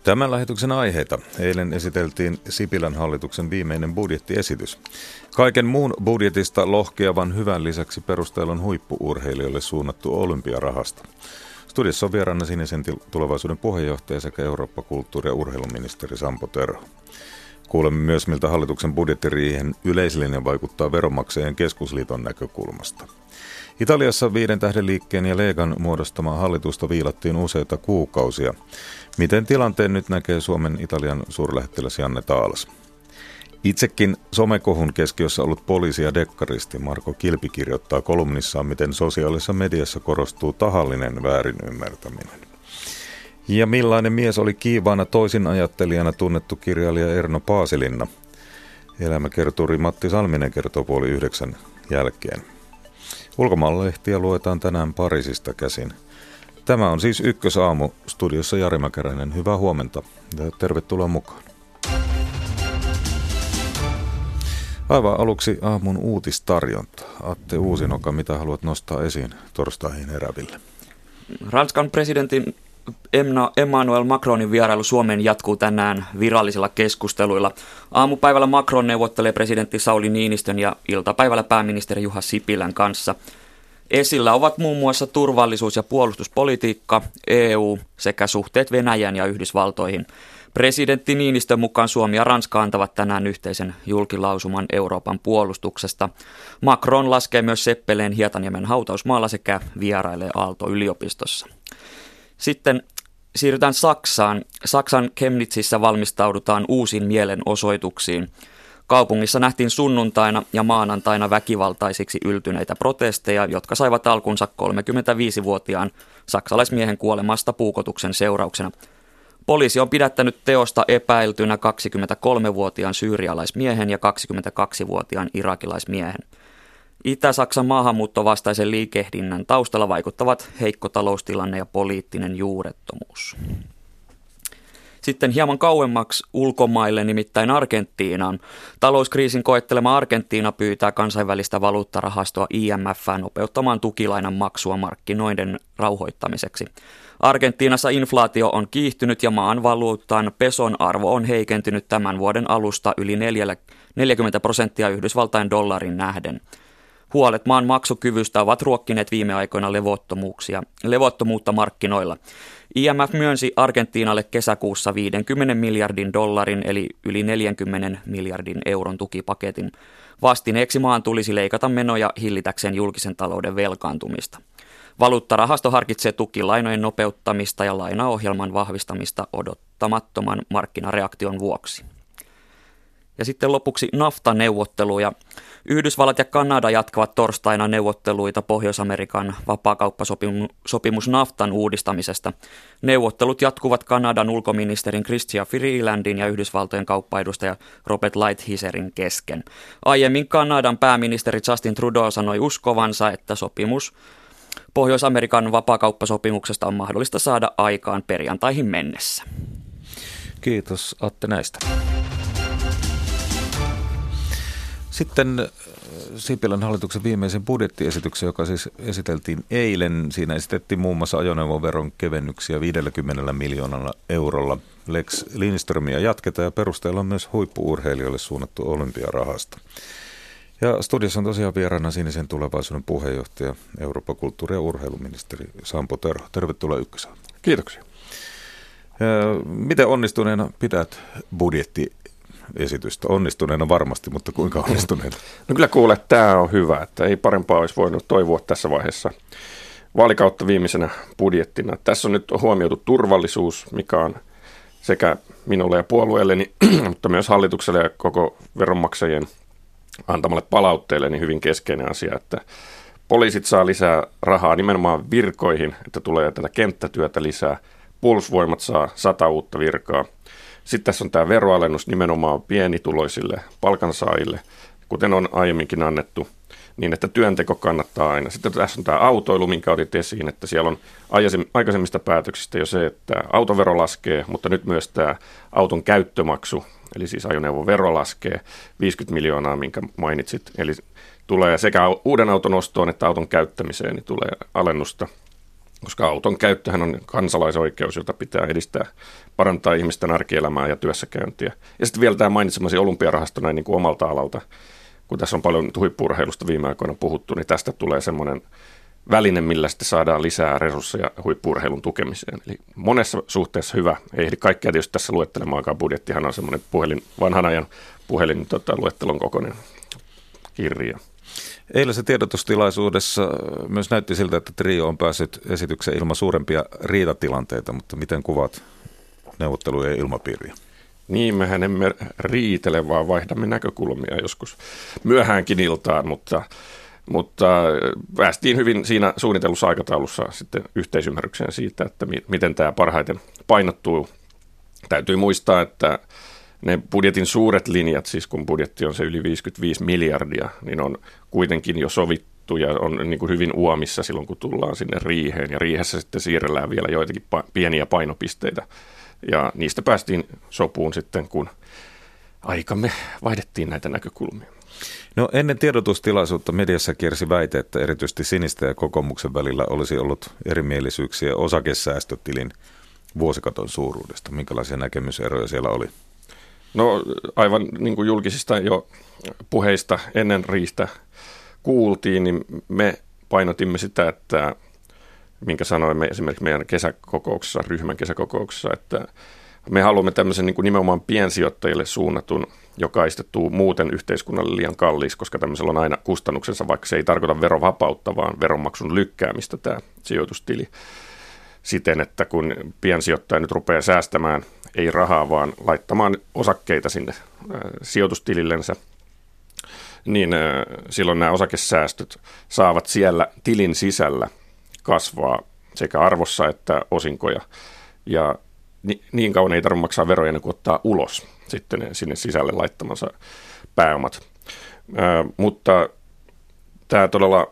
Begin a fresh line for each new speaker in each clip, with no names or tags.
Tämän lähetyksen aiheita. Eilen esiteltiin Sipilän hallituksen viimeinen budjettiesitys. Kaiken muun budjetista lohkeavan hyvän lisäksi perusteella on huippu-urheilijoille suunnattu olympiarahasta. Studiossa on vieraana Sinisen tulevaisuuden puheenjohtaja sekä Eurooppa-kulttuuri- ja urheiluministeri Sampo Terho. Kuulemme myös, miltä hallituksen budjettiriihen yleislinja vaikuttaa Veronmaksajien keskusliiton näkökulmasta. Italiassa 5 tähden liikkeen ja Legan muodostamaa hallitusta viilattiin useita kuukausia. Miten tilanteen nyt näkee Suomen Italian suurlähettiläs Janne Taalas? Itsekin somekohun keskiössä ollut poliisi ja dekkaristi Marko Kilpi kirjoittaa kolumnissaan, miten sosiaalisessa mediassa korostuu tahallinen väärinymmärtäminen. Ja millainen mies oli kiivaana toisinajattelijana tunnettu kirjailija Erno Paasilinna? Elämäkerturi Matti Salminen kertoo 8:30 jälkeen. Ulkomaanlehtiä luetaan tänään Pariisista käsin. Tämä on siis Ykkösaamu, studiossa Jari Mäkäräinen. Hyvää huomenta ja tervetuloa mukaan. Aivan aluksi aamun uutistarjonta. Atte Uusinoka, mitä haluat nostaa esiin torstaihin heräville?
Ranskan presidentin Emmanuel Macronin vierailu Suomeen jatkuu tänään virallisilla keskusteluilla. Aamupäivällä Macron neuvottelee presidentti Sauli Niinistön ja iltapäivällä pääministeri Juha Sipilän kanssa. Esillä ovat muun muassa turvallisuus- ja puolustuspolitiikka, EU sekä suhteet Venäjän ja Yhdysvaltoihin. Presidentti Niinistön mukaan Suomi ja Ranska antavat tänään yhteisen julkilausuman Euroopan puolustuksesta. Macron laskee myös seppeleen Hietaniemen hautausmaalla sekä vierailee Aalto-yliopistossa. Sitten siirrytään Saksaan. Saksan Chemnitzissä valmistaudutaan uusiin mielenosoituksiin. Kaupungissa nähtiin sunnuntaina ja maanantaina väkivaltaisiksi yltyneitä protesteja, jotka saivat alkunsa 35-vuotiaan saksalaismiehen kuolemasta puukotuksen seurauksena. Poliisi on pidättänyt teosta epäiltynä 23-vuotiaan syyrialaismiehen ja 22-vuotiaan irakilaismiehen. Itä-Saksan maahanmuuttovastaisen liikehdinnän taustalla vaikuttavat heikko taloustilanne ja poliittinen juurettomuus. Sitten hieman kauemmaksi ulkomaille, nimittäin Argentiinaan. Talouskriisin koettelema Argentiina pyytää kansainvälistä valuuttarahastoa IMF:ää nopeuttamaan tukilainan maksua markkinoiden rauhoittamiseksi. Argentiinassa inflaatio on kiihtynyt ja maan valuutan peson arvo on heikentynyt tämän vuoden alusta yli 40% Yhdysvaltain dollarin nähden. Huolet maan maksukyvystä ovat ruokkineet viime aikoina levottomuutta markkinoilla. IMF myönsi Argentiinalle kesäkuussa 50 miljardin dollarin eli yli 40 miljardin euron tukipaketin. Vastineeksi maan tulisi leikata menoja hillitäkseen julkisen talouden velkaantumista. Valuuttarahasto harkitsee tukilainojen nopeuttamista ja lainaohjelman vahvistamista odottamattoman markkinareaktion vuoksi. Ja sitten lopuksi NAFTA-neuvotteluja. Yhdysvallat ja Kanada jatkavat torstaina neuvotteluita Pohjois-Amerikan vapaakauppasopimus NAFTAn uudistamisesta. Neuvottelut jatkuvat Kanadan ulkoministerin Chrystia Freelandin ja Yhdysvaltojen kauppaedustaja Robert Lighthizzerin kesken. Aiemmin Kanadan pääministeri Justin Trudeau sanoi uskovansa, että sopimus Pohjois-Amerikan vapaakauppasopimuksesta on mahdollista saada aikaan perjantaihin mennessä.
Kiitos Atte näistä. Sitten Sipilän hallituksen viimeisen budjettiesityksen, joka siis esiteltiin eilen. Siinä esitettiin muun muassa ajoneuvoveron kevennyksiä 50 miljoonalla eurolla. Lex Lindströmiä jatketaan ja perusteella on myös huippu-urheilijoille suunnattu olympiarahasta. Ja studiossa on tosiaan vieraana Sinisen tulevaisuuden puheenjohtaja, Eurooppa-kulttuuri- ja urheiluministeri Sampo Terho. Tervetuloa Ykkösaamuun.
Kiitoksia.
Miten onnistuneena pidät budjettiesitystä? Onnistuneena varmasti, mutta kuinka onnistuneena?
No kyllä kuule, tämä on hyvä, että ei parempaa olisi voinut toivoa tässä vaiheessa vaalikautta viimeisenä budjettina. Tässä on nyt huomioitu turvallisuus, mikä on sekä minulle ja puolueelleni, mutta myös hallitukselle ja koko veronmaksajien antamalle palautteelle niin hyvin keskeinen asia, että poliisit saa lisää rahaa nimenomaan virkoihin, että tulee tätä kenttätyötä lisää. Puolustusvoimat saa 100 uutta virkaa. Sitten tässä on tämä veroalennus nimenomaan pienituloisille palkansaajille, kuten on aiemminkin annettu, niin että työnteko kannattaa aina. Sitten tässä on tämä autoilu, minkä otit esiin, että siellä on aikaisemmista päätöksistä jo se, että autovero laskee, mutta nyt myös tämä auton käyttömaksu, eli siis ajoneuvovero laskee 50 miljoonaa, minkä mainitsit. Eli tulee sekä uuden auton ostoon että auton käyttämiseen, niin tulee alennusta. koska auton käyttöhän on kansalaisoikeus, jota pitää edistää, parantaa ihmisten arkielämää ja työssäkäyntiä. Ja sitten vielä tämä mainitsemasi olympiarahasto näin niin kuin omalta alalta, kun tässä on paljon huippu-urheilusta viime aikoina puhuttu, niin tästä tulee semmoinen väline, millä sitten saadaan lisää resursseja huippu-urheilun tukemiseen. Eli monessa suhteessa hyvä. Ei ehdi kaikkea tietysti tässä luettelemaankaan. Budjettihan on semmoinen vanhan ajan luettelon kokoinen kirja.
Eilen se tiedotustilaisuudessa myös näytti siltä, että Trio on päässyt esitykseen ilman suurempia riitatilanteita, mutta miten kuvaat neuvottelujen ilmapiiriä?
Niin, mehän emme riitele, vaan vaihdamme näkökulmia joskus myöhäänkin iltaan, mutta päästiin hyvin siinä suunnitellussa aikataulussa sitten yhteisymmärrykseen siitä, että miten tämä parhaiten painottuu. Täytyy muistaa, että ne budjetin suuret linjat, siis kun budjetti on se yli 55 miljardia, niin on kuitenkin jo sovittu ja on niin kuin hyvin uomissa silloin, kun tullaan sinne riiheen. Ja riihessä sitten siirrellään vielä joitakin pieniä painopisteitä. Ja niistä päästiin sopuun sitten, kun aikamme vaihdettiin näitä näkökulmia.
No ennen tiedotustilaisuutta mediassa kiersi väite, että erityisesti Sinisten ja kokoomuksen välillä olisi ollut erimielisyyksiä osakesäästötilin vuosikaton suuruudesta. Minkälaisia näkemyseroja siellä oli?
No aivan niin kuin julkisista jo puheista ennen riistä kuultiin, niin me painotimme sitä, että minkä sanoimme esimerkiksi meidän kesäkokouksessa, ryhmän kesäkokouksessa, että me haluamme tämmöisen niin kuin nimenomaan piensijoittajille suunnatun, joka aistettuu muuten yhteiskunnalle liian kalliiksi, koska tämmöisellä on aina kustannuksensa, vaikka se ei tarkoita verovapautta, vaan veronmaksun lykkäämistä tämä sijoitustili. Siten, että kun piensijoittaja nyt rupeaa säästämään, ei rahaa, vaan laittamaan osakkeita sinne sijoitustilillensä, niin silloin nämä osakesäästöt saavat siellä tilin sisällä kasvaa sekä arvossa että osinkoja. Ja niin kauan ei tarvitse maksaa veroja ennen kuin ottaa ulos sitten sinne sisälle laittamansa pääomat. Mutta tämä todella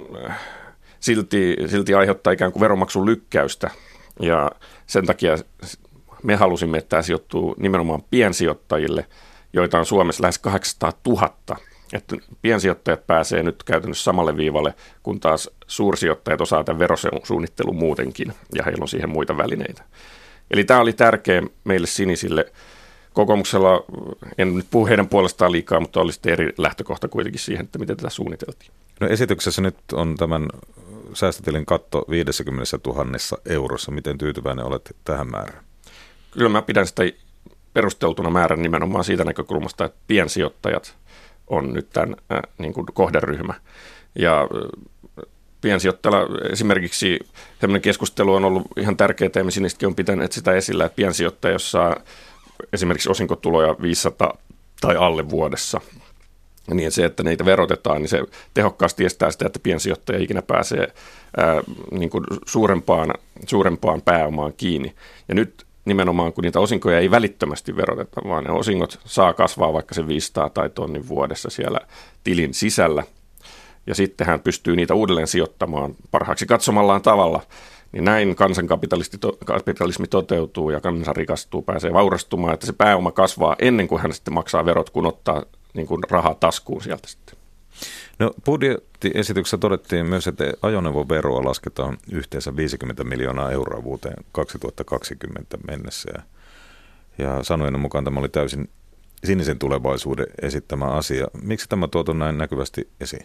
silti aiheuttaa ikään kuin veronmaksun lykkäystä. Ja sen takia me halusimme, että tämä sijoittuu nimenomaan piensijoittajille, joita on Suomessa lähes 800 000. Että piensijoittajat pääsee nyt käytännössä samalle viivalle, kun taas suursijoittajat osaa tämän verosuunnittelun muutenkin, ja heillä on siihen muita välineitä. Eli tämä oli tärkeä meille sinisille. Kokoomuksella, en nyt puhu heidän puolestaan liikaa, mutta oli sitten eri lähtökohta kuitenkin siihen, että miten tätä suunniteltiin.
No esityksessä nyt on tämän säästötilin katto 50 000 eurossa. Miten tyytyväinen olet tähän määrään?
Kyllä mä pidän sitä perusteltuna määrän nimenomaan siitä näkökulmasta, että piensijoittajat on nyt tämän niin kuin kohderyhmä. Ja piensijoittajalla esimerkiksi tämmöinen keskustelu on ollut ihan tärkeää, ja me sinistäkin on pitänyt sitä esillä, että piensijoittaja, jos saa esimerkiksi osinkotuloja 500 tai alle vuodessa, niin se, että niitä verotetaan, niin se tehokkaasti estää sitä, että piensijoittaja ikinä pääsee niin kuin suurempaan pääomaan kiinni. Ja nyt nimenomaan, kun niitä osinkoja ei välittömästi veroteta, vaan ne osingot saa kasvaa vaikka se 500 tai tonnin vuodessa siellä tilin sisällä, ja sitten hän pystyy niitä uudelleen sijoittamaan parhaaksi katsomallaan tavalla, niin näin kansankapitalismi toteutuu ja kansa rikastuu, pääsee vaurastumaan, että se pääoma kasvaa ennen kuin hän sitten maksaa verot, kun ottaa niin kuin rahaa taskuun sieltä sitten.
No budjettiesityksessä todettiin myös, että ajoneuvoveroa lasketaan yhteensä 50 miljoonaa euroa vuoteen 2020 mennessä. Ja sanojen mukaan tämä oli täysin sinisen tulevaisuuden esittämä asia. Miksi tämä tuotu näin näkyvästi esiin?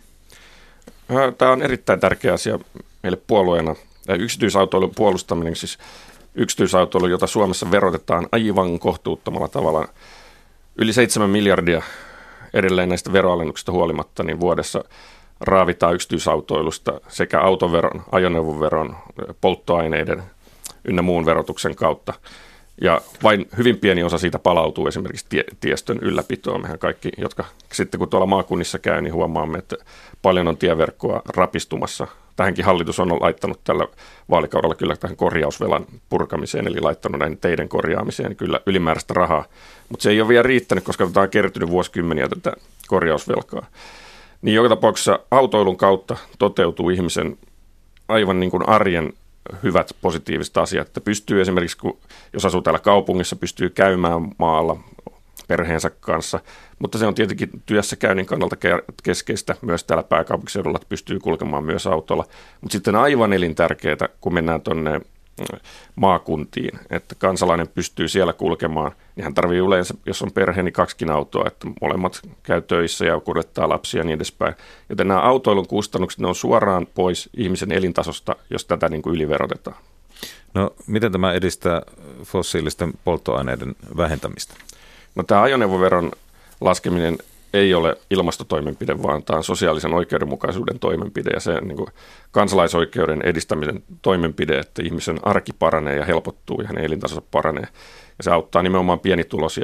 Tämä on erittäin tärkeä asia meille puolueena. Yksityisautoilun puolustaminen, siis yksityisautoilu, jota Suomessa verotetaan aivan kohtuuttomalla tavalla. Yli 7 miljardia edelleen näistä veroalennuksista huolimatta, niin vuodessa raavitaan yksityisautoilusta sekä autoveron, ajoneuvoveron, polttoaineiden ynnä muun verotuksen kautta. Ja vain hyvin pieni osa siitä palautuu esimerkiksi tiestön ylläpitoon. Mehän kaikki, jotka sitten kun tuolla maakunnissa käy, niin huomaamme, että paljon on tieverkkoa rapistumassa. Tähänkin hallitus on laittanut tällä vaalikaudella kyllä tähän korjausvelan purkamiseen, eli laittanut näin teiden korjaamiseen kyllä ylimääräistä rahaa. Mutta se ei ole vielä riittänyt, koska tämä on kertynyt vuosikymmeniä tätä korjausvelkaa. Niin joka tapauksessa autoilun kautta toteutuu ihmisen aivan niin kuin arjen hyvät positiiviset asiat, että pystyy esimerkiksi, jos asuu täällä kaupungissa, pystyy käymään maalla perheensä kanssa, mutta se on tietenkin työssäkäynnin kannalta keskeistä myös täällä pääkaupunkiseudulla, että pystyy kulkemaan myös autolla, mutta sitten aivan elintärkeää, kun mennään tuonne maakuntiin, että kansalainen pystyy siellä kulkemaan, niin hän tarvitsee yleensä, jos on perhe, niin 2 autoa, että molemmat käy töissä ja kuljettaa lapsia ja niin edespäin. Joten nämä autoilun kustannukset, ne on suoraan pois ihmisen elintasosta, jos tätä niin kuin yliverotetaan.
No, miten tämä edistää fossiilisten polttoaineiden vähentämistä?
No, tämä ajoneuvoveron laskeminen ei ole ilmastotoimenpide, vaan tämä on sosiaalisen oikeudenmukaisuuden toimenpide ja se niin kuin kansalaisoikeuden edistämisen toimenpide, että ihmisen arki paranee ja helpottuu ja hänen elintasonsa paranee. Ja se auttaa nimenomaan pienituloisia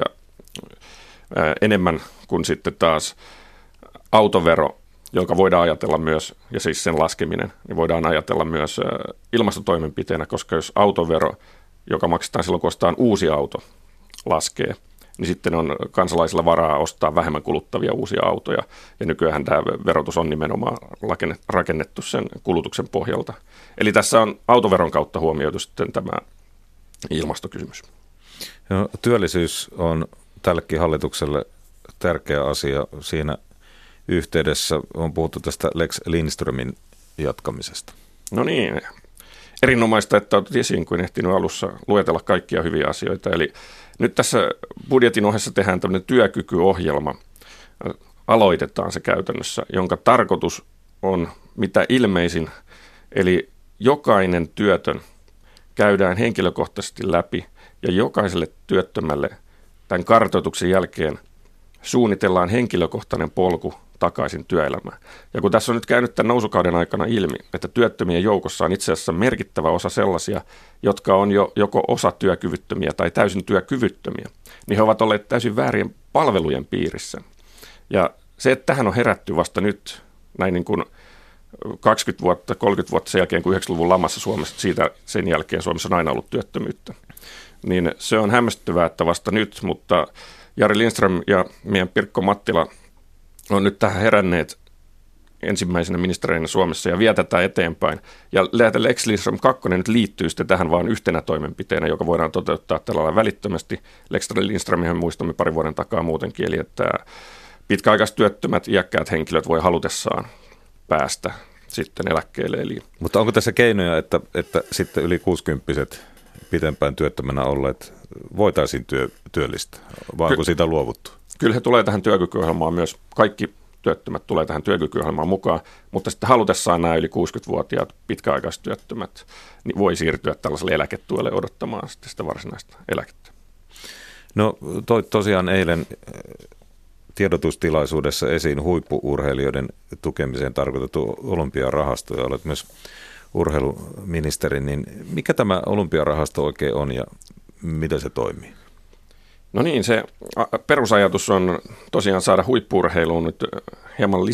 enemmän kuin sitten taas autovero, jonka voidaan ajatella myös, ja siis sen laskeminen, niin voidaan ajatella myös ilmastotoimenpiteenä, koska jos autovero, joka maksetaan silloin, kun ostetaan uusi auto, laskee, niin sitten on kansalaisilla varaa ostaa vähemmän kuluttavia uusia autoja. Ja nykyään tämä verotus on nimenomaan rakennettu sen kulutuksen pohjalta. Eli tässä on autoveron kautta huomioitu sitten tämä ilmastokysymys.
No, työllisyys on tällekin hallitukselle tärkeä asia. Siinä yhteydessä on puhuttu tästä Lex Lindströmin jatkamisesta.
No niin, erinomaista, että olet esiin, kun ehtinyt alussa luetella kaikkia hyviä asioita. Eli nyt tässä budjetin ohessa tehdään tämmöinen työkykyohjelma, aloitetaan se käytännössä, jonka tarkoitus on mitä ilmeisin, eli jokainen työtön käydään henkilökohtaisesti läpi ja jokaiselle työttömälle tämän kartoituksen jälkeen suunnitellaan henkilökohtainen polku takaisin työelämään. Ja kun tässä on nyt käynyt tämän nousukauden aikana ilmi, että työttömien joukossa on itse asiassa merkittävä osa sellaisia, jotka on jo joko osatyökyvyttömiä tai täysin työkyvyttömiä, niin he ovat olleet täysin väärien palvelujen piirissä. Ja se, että tähän on herätty vasta nyt, näin niin kuin 20 vuotta, 30 vuotta sen jälkeen, kun 90-luvun lamassa Suomessa, siitä sen jälkeen Suomessa on aina ollut työttömyyttä, niin se on hämmästyvää, että vasta nyt, mutta Jari Lindström ja meidän Pirkko Mattila on nyt tähän heränneet ensimmäisenä ministereinä Suomessa ja vie tätä eteenpäin. Ja Lex Lindström 2 nyt liittyy sitten tähän vain yhtenä toimenpiteenä, joka voidaan toteuttaa tällä lailla välittömästi. Lex Lindströmihän muistamme parin vuoden takaa muutenkin, eli että pitkäaikaistyöttömät, iäkkäät henkilöt voi halutessaan päästä sitten eläkkeelle.
Mutta onko tässä keinoja, että sitten yli 60-vuotiaat pitempään työttömänä olleet voitaisiin työllistää, vai onko siitä luovuttu? Kyllä
he tulee tähän työkykyohjelmaan myös, kaikki työttömät tulee tähän työkykyohjelmaan mukaan, mutta sitten halutessaan nämä yli 60-vuotiaat pitkäaikaistyöttömät niin voi siirtyä tällaiselle eläketuelle odottamaan sitten sitä varsinaista eläkettä.
No tosiaan eilen tiedotustilaisuudessa esiin huippu-urheilijoiden tukemiseen tarkoitettu olympiarahasto, ja olet myös urheiluministeri, niin mikä tämä olympiarahasto oikein on ja miten se toimii?
No niin, se perusajatus on tosiaan saada huippu-urheiluun nyt hieman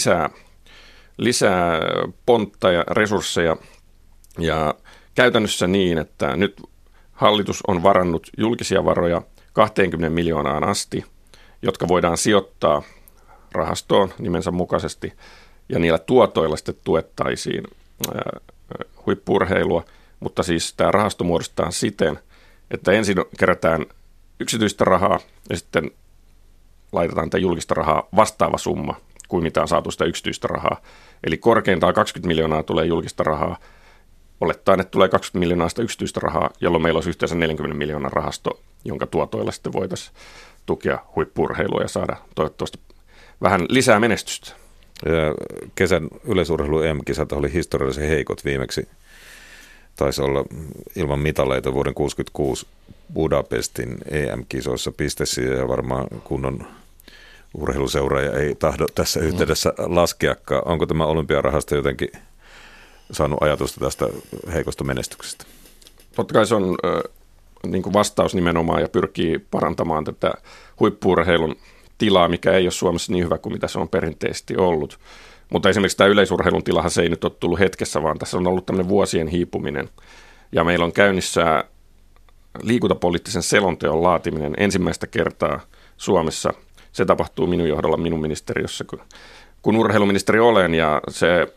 lisää pontta ja resursseja ja käytännössä niin, että nyt hallitus on varannut julkisia varoja 20 miljoonaan asti, jotka voidaan sijoittaa rahastoon nimensä mukaisesti ja niillä tuotoilla sitten tuettaisiin huippu-urheilua, mutta siis tämä rahasto muodostetaan siten, että ensin kerätään yksityistä rahaa ja sitten laitetaan tätä julkista rahaa vastaava summa kuin mitä on saatu sitä yksityistä rahaa. Eli korkeintaan 20 miljoonaa tulee julkista rahaa, olettaen, että tulee 20 miljoonaa sitä yksityistä rahaa, jolloin meillä olisi yhteensä 40 miljoonan rahasto, jonka tuotoilla sitten voitaisiin tukea huippu-urheilua ja saada toivottavasti vähän lisää menestystä.
Ja kesän yleisurheilu EM-kisat oli historiallisen heikot viimeksi. Taisi olla ilman mitaleita vuoden 1966 Budapestin EM-kisoissa pistesiä ja varmaan kunnon urheiluseuraaja ei tahdo tässä yhteydessä laskeakaan. Onko tämä olympiarahasto jotenkin saanut ajatusta tästä heikosta menestyksestä?
Totta kai se on niin kuin vastaus nimenomaan ja pyrkii parantamaan tätä huippu-urheilun tilaa, mikä ei ole Suomessa niin hyvä kuin mitä se on perinteisesti ollut. Mutta esimerkiksi tämä yleisurheilun tilahan se ei nyt ole tullut hetkessä, vaan tässä on ollut tämmöinen vuosien hiipuminen. Ja meillä on käynnissä liikuntapoliittisen selonteon laatiminen ensimmäistä kertaa Suomessa. Se tapahtuu minun johdolla minun ministeriössä, kun urheiluministeri olen, ja se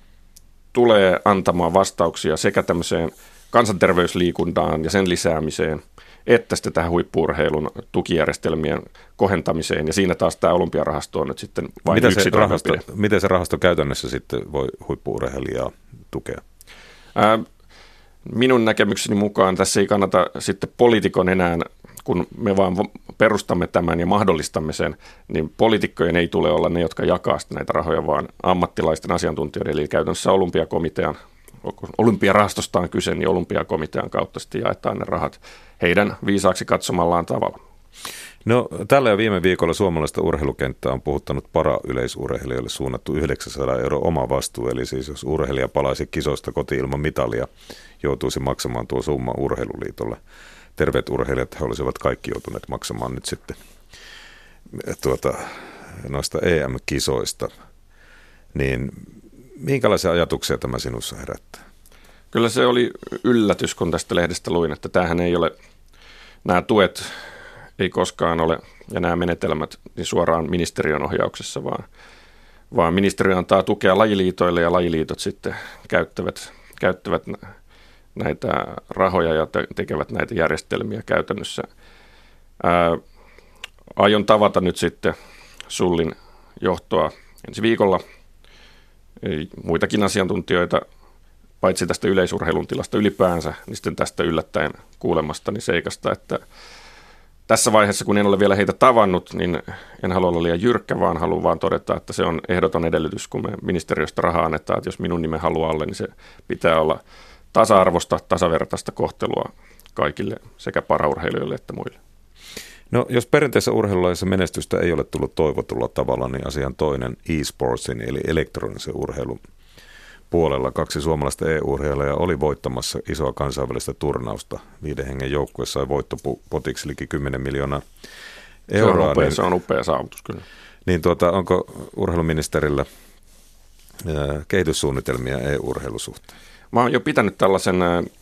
tulee antamaan vastauksia sekä tämmöiseen kansanterveysliikuntaan ja sen lisäämiseen, että sitten tähän huippu-urheilun tukijärjestelmien kohentamiseen, ja siinä taas tämä olympiarahasto on nyt sitten vain yksi toimenpide.
Miten se rahasto käytännössä sitten voi huippu-urheilijaa tukea?
Minun näkemykseni mukaan tässä ei kannata sitten poliitikon enää, kun me vaan perustamme tämän ja mahdollistamme sen, niin poliitikkojen ei tule olla ne, jotka jakaa näitä rahoja, vaan ammattilaisten asiantuntijoiden, eli käytännössä olympiarahastosta on kyse, niin olympiakomitean kautta sitten jaetaan ne rahat heidän viisaaksi katsomallaan tavalla.
No, tällä ja viime viikolla suomalaista urheilukenttää on puhuttanut parayleisurheilijoille suunnattu 900 € oma vastuu, eli siis jos urheilija palaisi kisoista kotiin ilman mitalia, joutuisi maksamaan tuo summa urheiluliitolle. Terveet urheilijat he olisivat kaikki joutuneet maksamaan nyt sitten noista EM-kisoista. Niin minkälaisia ajatuksia tämä sinussa herättää?
Kyllä se oli yllätys, kun tästä lehdestä luin, että tämähän ei ole, nämä tuet ei koskaan ole, ja nämä menetelmät niin suoraan ministeriön ohjauksessa, vaan ministeriö antaa tukea lajiliitoille, ja lajiliitot sitten käyttävät näitä rahoja ja tekevät näitä järjestelmiä käytännössä. Aion tavata nyt sitten Sullin johtoa ensi viikolla, muitakin asiantuntijoita, paitsi tästä yleisurheilun tilasta ylipäänsä, niin sitten tästä yllättäen kuulemastani seikasta, että tässä vaiheessa, kun en ole vielä heitä tavannut, niin en halua olla liian jyrkkä, vaan haluan vaan todeta, että se on ehdoton edellytys, kun me ministeriöstä rahaa annetaan, että jos minun nimen haluaa alle, niin se pitää olla tasa-arvosta, tasavertaista kohtelua kaikille sekä paraurheilijoille että muille.
No, jos perinteisessä urheilulajissa menestystä ei ole tullut toivotulla tavalla, niin asian toinen e-sportsin eli elektronisen urheilun puolella 2 suomalaista EU-urheilijaa oli voittamassa isoa kansainvälistä turnausta. 5 hengen joukkue sai voittopotiksi liki 10 miljoonaa euroa.
Se on upea saavutus kyllä.
Niin onko urheiluministerillä kehityssuunnitelmia EU-urheilusuhteen?
Mä oon jo pitänyt tällaisen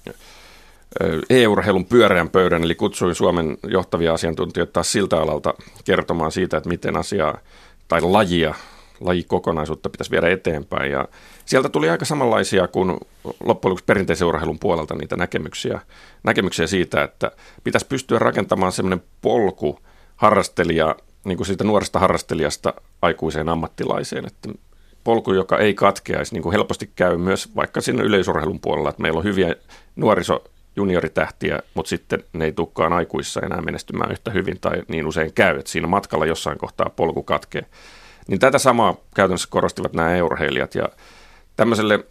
EU-urheilun pyöreän pöydän, eli kutsuin Suomen johtavia asiantuntijoita taas siltä alalta kertomaan siitä, että miten asiaa tai lajikokonaisuutta pitäisi viedä eteenpäin. Ja sieltä tuli aika samanlaisia kuin loppujen lopuksi perinteisen urheilun puolelta niitä näkemyksiä siitä, että pitäisi pystyä rakentamaan semmoinen polku harrastelija, niin kuin siitä nuoresta harrastelijasta aikuiseen ammattilaiseen, että polku, joka ei katkeaisi, niin kuin helposti käy myös vaikka siinä yleisurheilun puolella, että meillä on hyviä junioritähtiä, mutta sitten ne ei tulekaan aikuissa enää menestymään yhtä hyvin tai niin usein käy, että siinä matkalla jossain kohtaa polku katkee. Niin tätä samaa käytännössä korostivat nämä EU-urheilijat ja tämmöiselle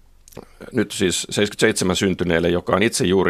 nyt siis 77 syntyneelle, joka on itse juuri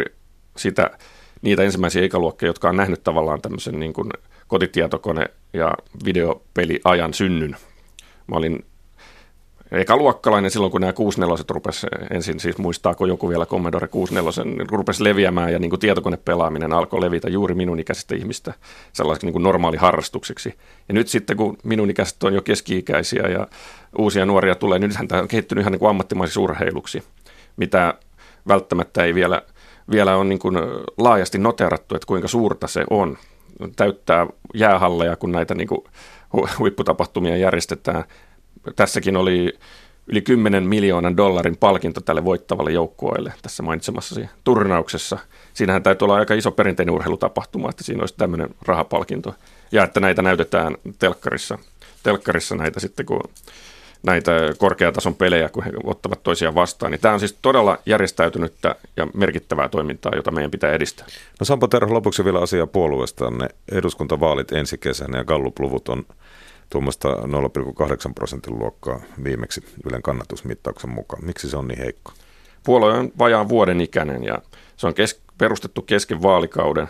niitä ensimmäisiä ikäluokkia, jotka on nähnyt tavallaan tämmöisen niin kuin kotitietokone- ja videopeliajan synnyn. Mä olin ekaluokkalainen silloin, kun nämä 64 rupesi ensin, siis muistaako joku vielä Commodore 64, rupesi leviämään ja niin kuin tietokonepelaaminen alkoi levitä juuri minun ikäisistä ihmistä sellaiseksi niin kuin normaali harrastukseksi. Ja nyt sitten, kun minun ikäiset on jo keski-ikäisiä ja uusia nuoria tulee, niin nythän tämä on kehittynyt ihan niin kuin ammattimaisiksi urheiluksi, mitä välttämättä ei vielä on niin kuin laajasti noterattu, että kuinka suurta se on. Täyttää jäähalleja, kun näitä niin kuin huipputapahtumia järjestetään. Tässäkin oli yli 10 miljoonan dollarin palkinto tälle voittavalle joukkueelle tässä mainitsemassasi turnauksessa. Siinähän täytyy olla aika iso perinteinen urheilutapahtuma, että siinä olisi tämmöinen rahapalkinto. Ja että näitä näytetään telkkarissa näitä sitten, kun näitä korkeatason pelejä, kun he ottavat toisiaan vastaan. Niin tämä on siis todella järjestäytynyttä ja merkittävää toimintaa, jota meidän pitää edistää.
No Sampo Terho, lopuksi vielä asiaa puolueestanne. Eduskuntavaalit ensi kesänä ja Gallup-luvut on tuommoista 0,8% luokkaa viimeksi Ylen kannatusmittauksen mukaan. Miksi se on niin heikko?
Puolue on vajaan vuoden ikäinen ja se on perustettu kesken vaalikauden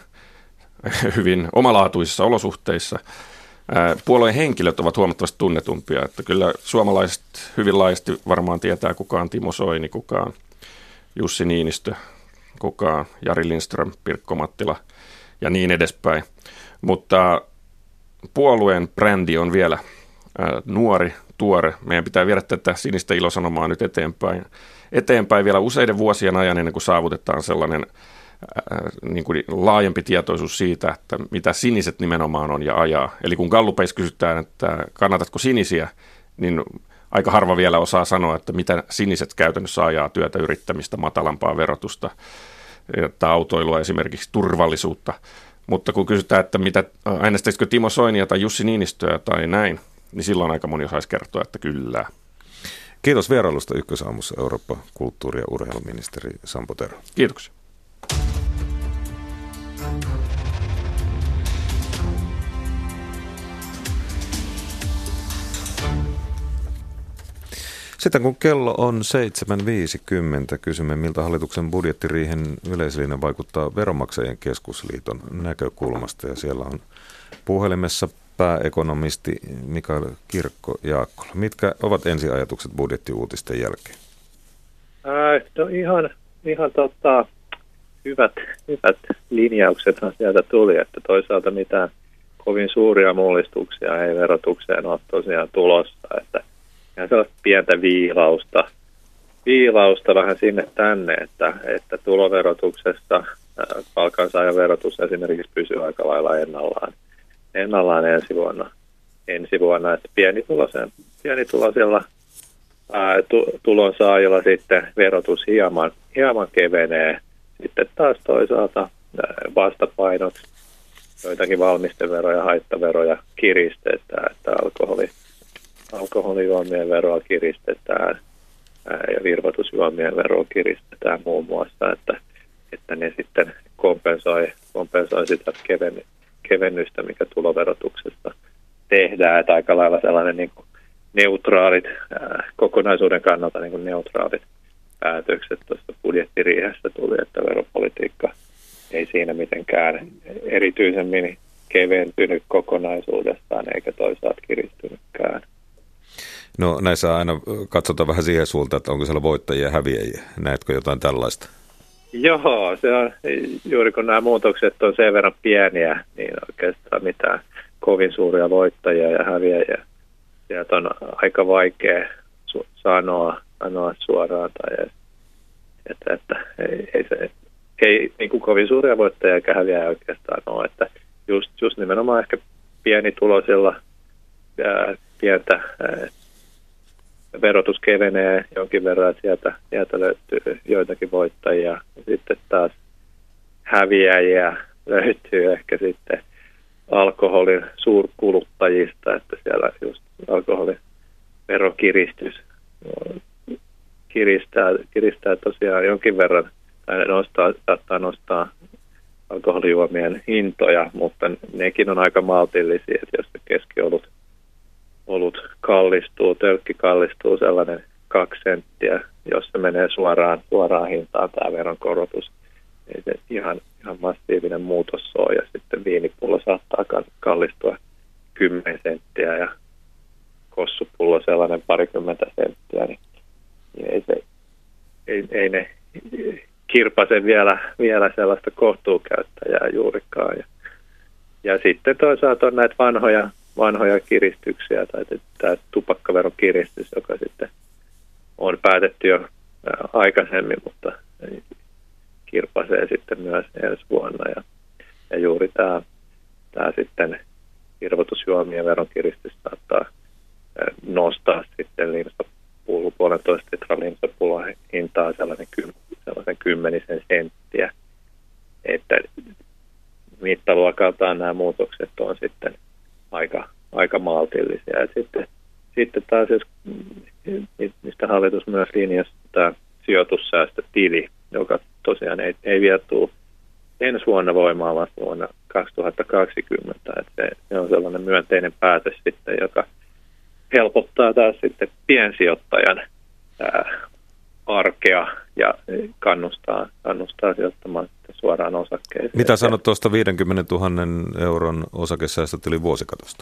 hyvin omalaatuisissa olosuhteissa. Puolueen henkilöt ovat huomattavasti tunnetumpia, että kyllä suomalaiset hyvin laajasti varmaan tietää, kuka on Timo Soini, kuka on Jussi Niinistö, kuka on Jari Lindström, Pirkko Mattila ja niin edespäin. Mutta puolueen brändi on vielä nuori, tuore. Meidän pitää viedä tätä sinistä ilosanomaa nyt eteenpäin vielä useiden vuosien ajan ennen kuin saavutetaan sellainen niin kuin laajempi tietoisuus siitä, että mitä siniset nimenomaan on ja ajaa. Eli kun gallupeissa kysytään, että kannatatko sinisiä, niin aika harva vielä osaa sanoa, että mitä siniset käytännössä ajaa: työtä, yrittämistä, matalampaa verotusta, että autoilua esimerkiksi turvallisuutta. Mutta kun kysytään, että äänestäisikö Timo Soinia tai Jussi Niinistöä tai näin, niin silloin aika moni osaisi kertoa, että kyllä.
Kiitos vierailusta Ykkösaamussa Eurooppa, kulttuuri- ja urheiluministeri Sampo Terho.
Kiitoksia.
Sitten kun kello on 7.50, kysymme, miltä hallituksen budjettiriihen yleislinja vaikuttaa Veronmaksajien keskusliiton näkökulmasta. Ja siellä on puhelimessa pääekonomisti Mikael Kirkko-Jaakkola. Mitkä ovat ensiajatukset budjettiuutisten jälkeen?
No ihan hyvät linjauksethan sieltä tuli, että toisaalta mitään kovin suuria mullistuksia ei verotukseen ole tosiaan tulossa, että ihan sellaista pientä viilausta vähän sinne tänne, että tuloverotuksessa palkansaajan verotus esimerkiksi pysyy aika lailla ennallaan ensi vuonna, että pienituloisilla tulonsaajilla sitten verotus hieman kevenee. Sitten taas toisaalta vastapainot, joitakin valmisteveroja, haittaveroja kiristetään, että alkoholijuomien veroa kiristetään ja virvoitusjuomien veroa kiristetään muun muassa, että ne sitten kompensoi sitä kevennystä, mikä tuloverotuksesta tehdään, että aika lailla sellainen niin kuin neutraalit, kokonaisuuden kannalta niin kuin neutraalit päätökset tuossa budjettiriihessä tuli, että veropolitiikka ei siinä mitenkään erityisemmin keventynyt kokonaisuudestaan eikä toisaalta kiristynytkään.
No näissä aina katsotaan vähän siihen suuntaan, että onko siellä voittajia ja häviäjiä. Näetkö jotain tällaista?
Joo, se on juuri kun nämä muutokset on sen verran pieniä, niin oikeastaan mitään kovin suuria voittajia ja häviäjiä. Sieltä on aika vaikea sanoa suoraan, tai että ei niin kuin kovin suuria voittajia eikä häviäjiä oikeastaan ole, että just nimenomaan ehkä pienituloisilla pientä verotus kevenee jonkin verran, että sieltä löytyy joitakin voittajia. Sitten taas häviäjiä löytyy ehkä sitten alkoholin suurkuluttajista, että siellä just alkoholin verokiristys kiristää tosiaan jonkin verran, tai saattaa nostaa alkoholijuomien hintoja, mutta nekin on aika maltillisia, että jos se keskiolut kallistuu, tölkki kallistuu sellainen 2 senttiä, jos se menee suoraan hintaan tämä veronkorotus. Ei se ihan massiivinen muutos ole, ja sitten viinipullo saattaa kallistua 10 senttiä ja kossupullo sellainen 20 senttiä, niin ei ne kirpaise vielä sellaista kohtuukäyttäjää juurikaan. Ja sitten toisaalta on näitä vanhoja kiristyksiä, tai tämä tupakkaveron kiristys, joka sitten on päätetty jo aikaisemmin, mutta kirpaisee sitten myös ensi vuonna. Ja juuri tämä sitten virvoitusjuomien veron kiristys saattaa nostaa sitten limsapullo, 1,5 litran limsapullon hintaa sellaisen 10 senttiä, että mittaluokaltaan nämä muutokset on sitten aika maltillisia. Ja sitten taas, jos, mistä hallitus myös linjasi tämä sijoitussäästötili, joka tosiaan ei vielä tule ensi vuonna voimaan, vaan vuonna 2020. Että se on sellainen myönteinen päätös sitten, joka helpottaa taas sitten piensijoittajan arkea ja kannustaa sijoittamaan suoraan osakkeisiin.
Mitä sanot tuosta 50 000 euron osakesäästötilin vuosikatosta?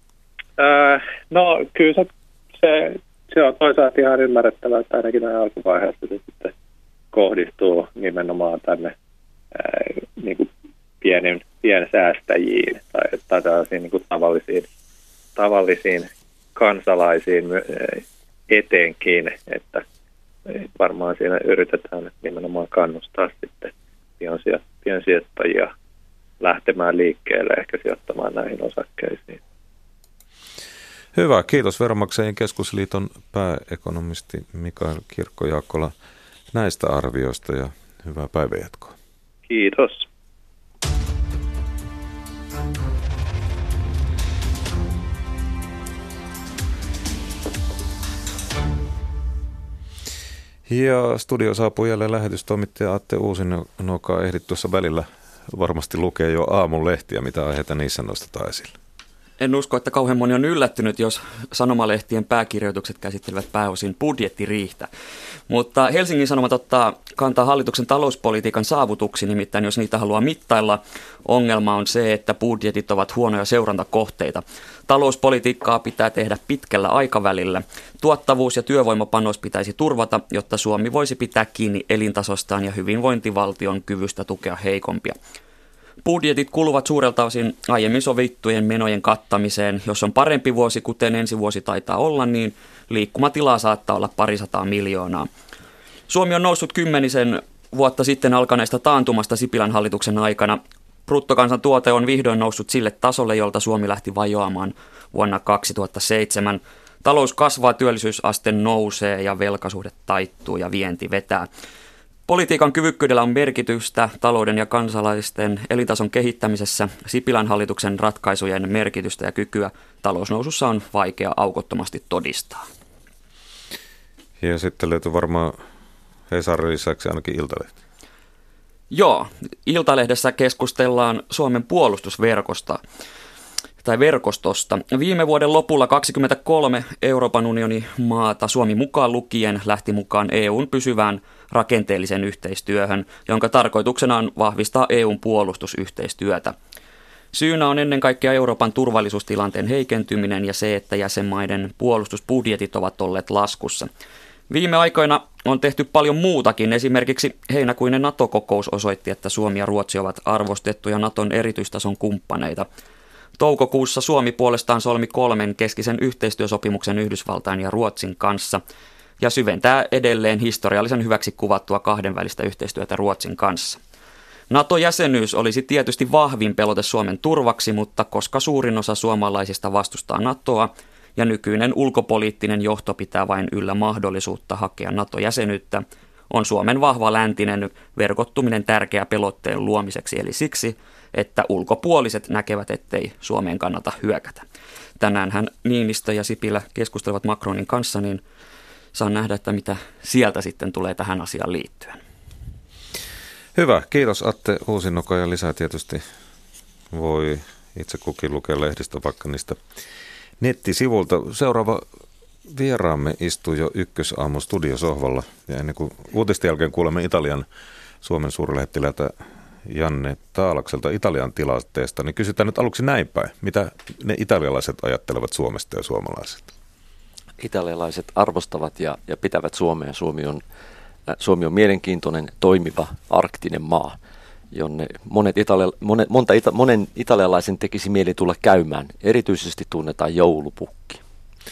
No kyllä se on toisaalta ihan ymmärrettävää, että ainakin näin alkuvaiheessa se sitten kohdistuu nimenomaan tänne niin kuin piensäästäjiin tai tällaisiin niin kuin tavallisiin kansalaisiin etenkin, että varmaan siinä yritetään nimenomaan kannustaa sitten piensijoittajia lähtemään liikkeelle, ehkä sijoittamaan näihin osakkeisiin. Hyvä, kiitos Veronmaksajien keskusliiton pääekonomisti Mikael Kirkko-Jaakkola näistä arvioista ja hyvää päivänjatkoa.
Kiitos.
Ja studio saapuu jälleen lähetystoimittaja Atte Uusinoka. Ehdit tuossa välillä varmasti lukee jo aamun lehtiä, mitä aiheita niissä nostetaan esille.
En usko, että kauhean moni on yllättynyt, jos sanomalehtien pääkirjoitukset käsittelevät pääosin budjettiriihtä. Mutta Helsingin Sanomat ottaa kantaa hallituksen talouspolitiikan saavutuksiin, nimittäin jos niitä haluaa mittailla, ongelma on se, että budjetit ovat huonoja seurantakohteita. Talouspolitiikkaa pitää tehdä pitkällä aikavälillä. Tuottavuus ja työvoimapanos pitäisi turvata, jotta Suomi voisi pitää kiinni elintasostaan ja hyvinvointivaltion kyvystä tukea heikompia. Budjetit kuluvat suurelta osin aiemmin sovittujen menojen kattamiseen. Jos on parempi vuosi, kuten ensi vuosi taitaa olla, niin liikkumatilaa saattaa olla 200 miljoonaa. Suomi on noussut 10 vuotta sitten alkaneesta taantumasta Sipilän hallituksen aikana. Bruttokansantuote on vihdoin noussut sille tasolle, jolta Suomi lähti vajoamaan vuonna 2007. Talous kasvaa, työllisyysaste nousee ja velkasuhde taittuu ja vienti vetää. Politiikan kyvykkyydellä on merkitystä talouden ja kansalaisten elintason kehittämisessä. Sipilän hallituksen ratkaisujen merkitystä ja kykyä talousnousussa on vaikea aukottomasti todistaa.
Ja sitten löytyy varmaan Hesarin lisäksi ainakin Iltalehti.
Joo, Iltalehdessä keskustellaan Suomen puolustusverkosta tai verkostosta. Viime vuoden lopulla 23 Euroopan unionin maata, Suomi mukaan lukien, lähti mukaan EUn pysyvään rakenteelliseen yhteistyöhön, jonka tarkoituksena on vahvistaa EUn puolustusyhteistyötä. Syynä on ennen kaikkea Euroopan turvallisuustilanteen heikentyminen ja se, että jäsenmaiden puolustusbudjetit ovat olleet laskussa. Viime aikoina on tehty paljon muutakin. Esimerkiksi heinäkuinen NATO-kokous osoitti, että Suomi ja Ruotsi ovat arvostettuja Naton erityistason kumppaneita. Toukokuussa Suomi puolestaan solmi 3 keskisen yhteistyösopimuksen Yhdysvaltain ja Ruotsin kanssa ja syventää edelleen historiallisen hyväksi kuvattua kahdenvälistä yhteistyötä Ruotsin kanssa. NATO-jäsenyys olisi tietysti vahvin pelote Suomen turvaksi, mutta koska suurin osa suomalaisista vastustaa NATOa ja nykyinen ulkopoliittinen johto pitää vain yllä mahdollisuutta hakea NATO-jäsenyyttä, on Suomen vahva läntinen verkottuminen tärkeä pelotteen luomiseksi, eli siksi, että ulkopuoliset näkevät, ettei Suomeen kannata hyökätä. Tänäänhän Niinistö ja Sipilä keskustelevat Macronin kanssa, niin saa nähdä, että mitä sieltä sitten tulee tähän asiaan liittyen.
Hyvä, kiitos Atte Uusinoka, ja lisää tietysti voi itse kukin lukea lehdistä vaikka niistä nettisivulta. Seuraava vieraamme istuu jo Ykkösaamun studiosohvalla, ja ennen kuin uutisten jälkeen kuulemme Italian Suomen suurlähettiläältä Janne Taalakselta Italian tilanteesta, niin kysytään nyt aluksi näin päin. Mitä ne italialaiset ajattelevat Suomesta ja suomalaiset?
Italialaiset arvostavat ja pitävät Suomea. Suomi on mielenkiintoinen, toimiva, arktinen maa, jonne monen italialaisen tekisi mieli tulla käymään. Erityisesti tunnetaan joulupukki.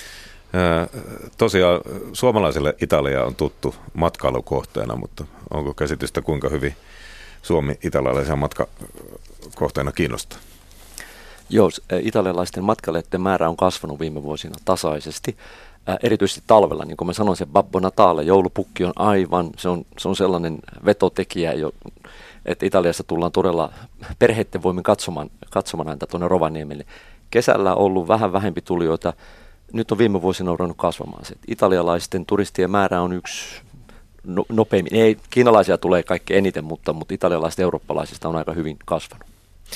Tosiaan suomalaiselle Italia on tuttu matkailukohteena, mutta onko käsitystä kuinka hyvin Suomi italialaisia matkakohteena kiinnostaa?
Joo, italialaisten matkailijoiden määrä on kasvanut viime vuosina tasaisesti. Erityisesti talvella, niin kuin mä sanoin, se Babbo Natale, joulupukki on aivan, se on sellainen vetotekijä, että Italiassa tullaan todella perheiden voimin katsomaan häntä tuonne Rovaniemelle. Kesällä on ollut vähän vähempi tulijoita, nyt on viime vuosina ruvennut kasvamaan se. Italialaisten turistien määrä on yksi nopeimmin, ei kiinalaisia tulee kaikki eniten, mutta italialaisista eurooppalaisista on aika hyvin kasvanut.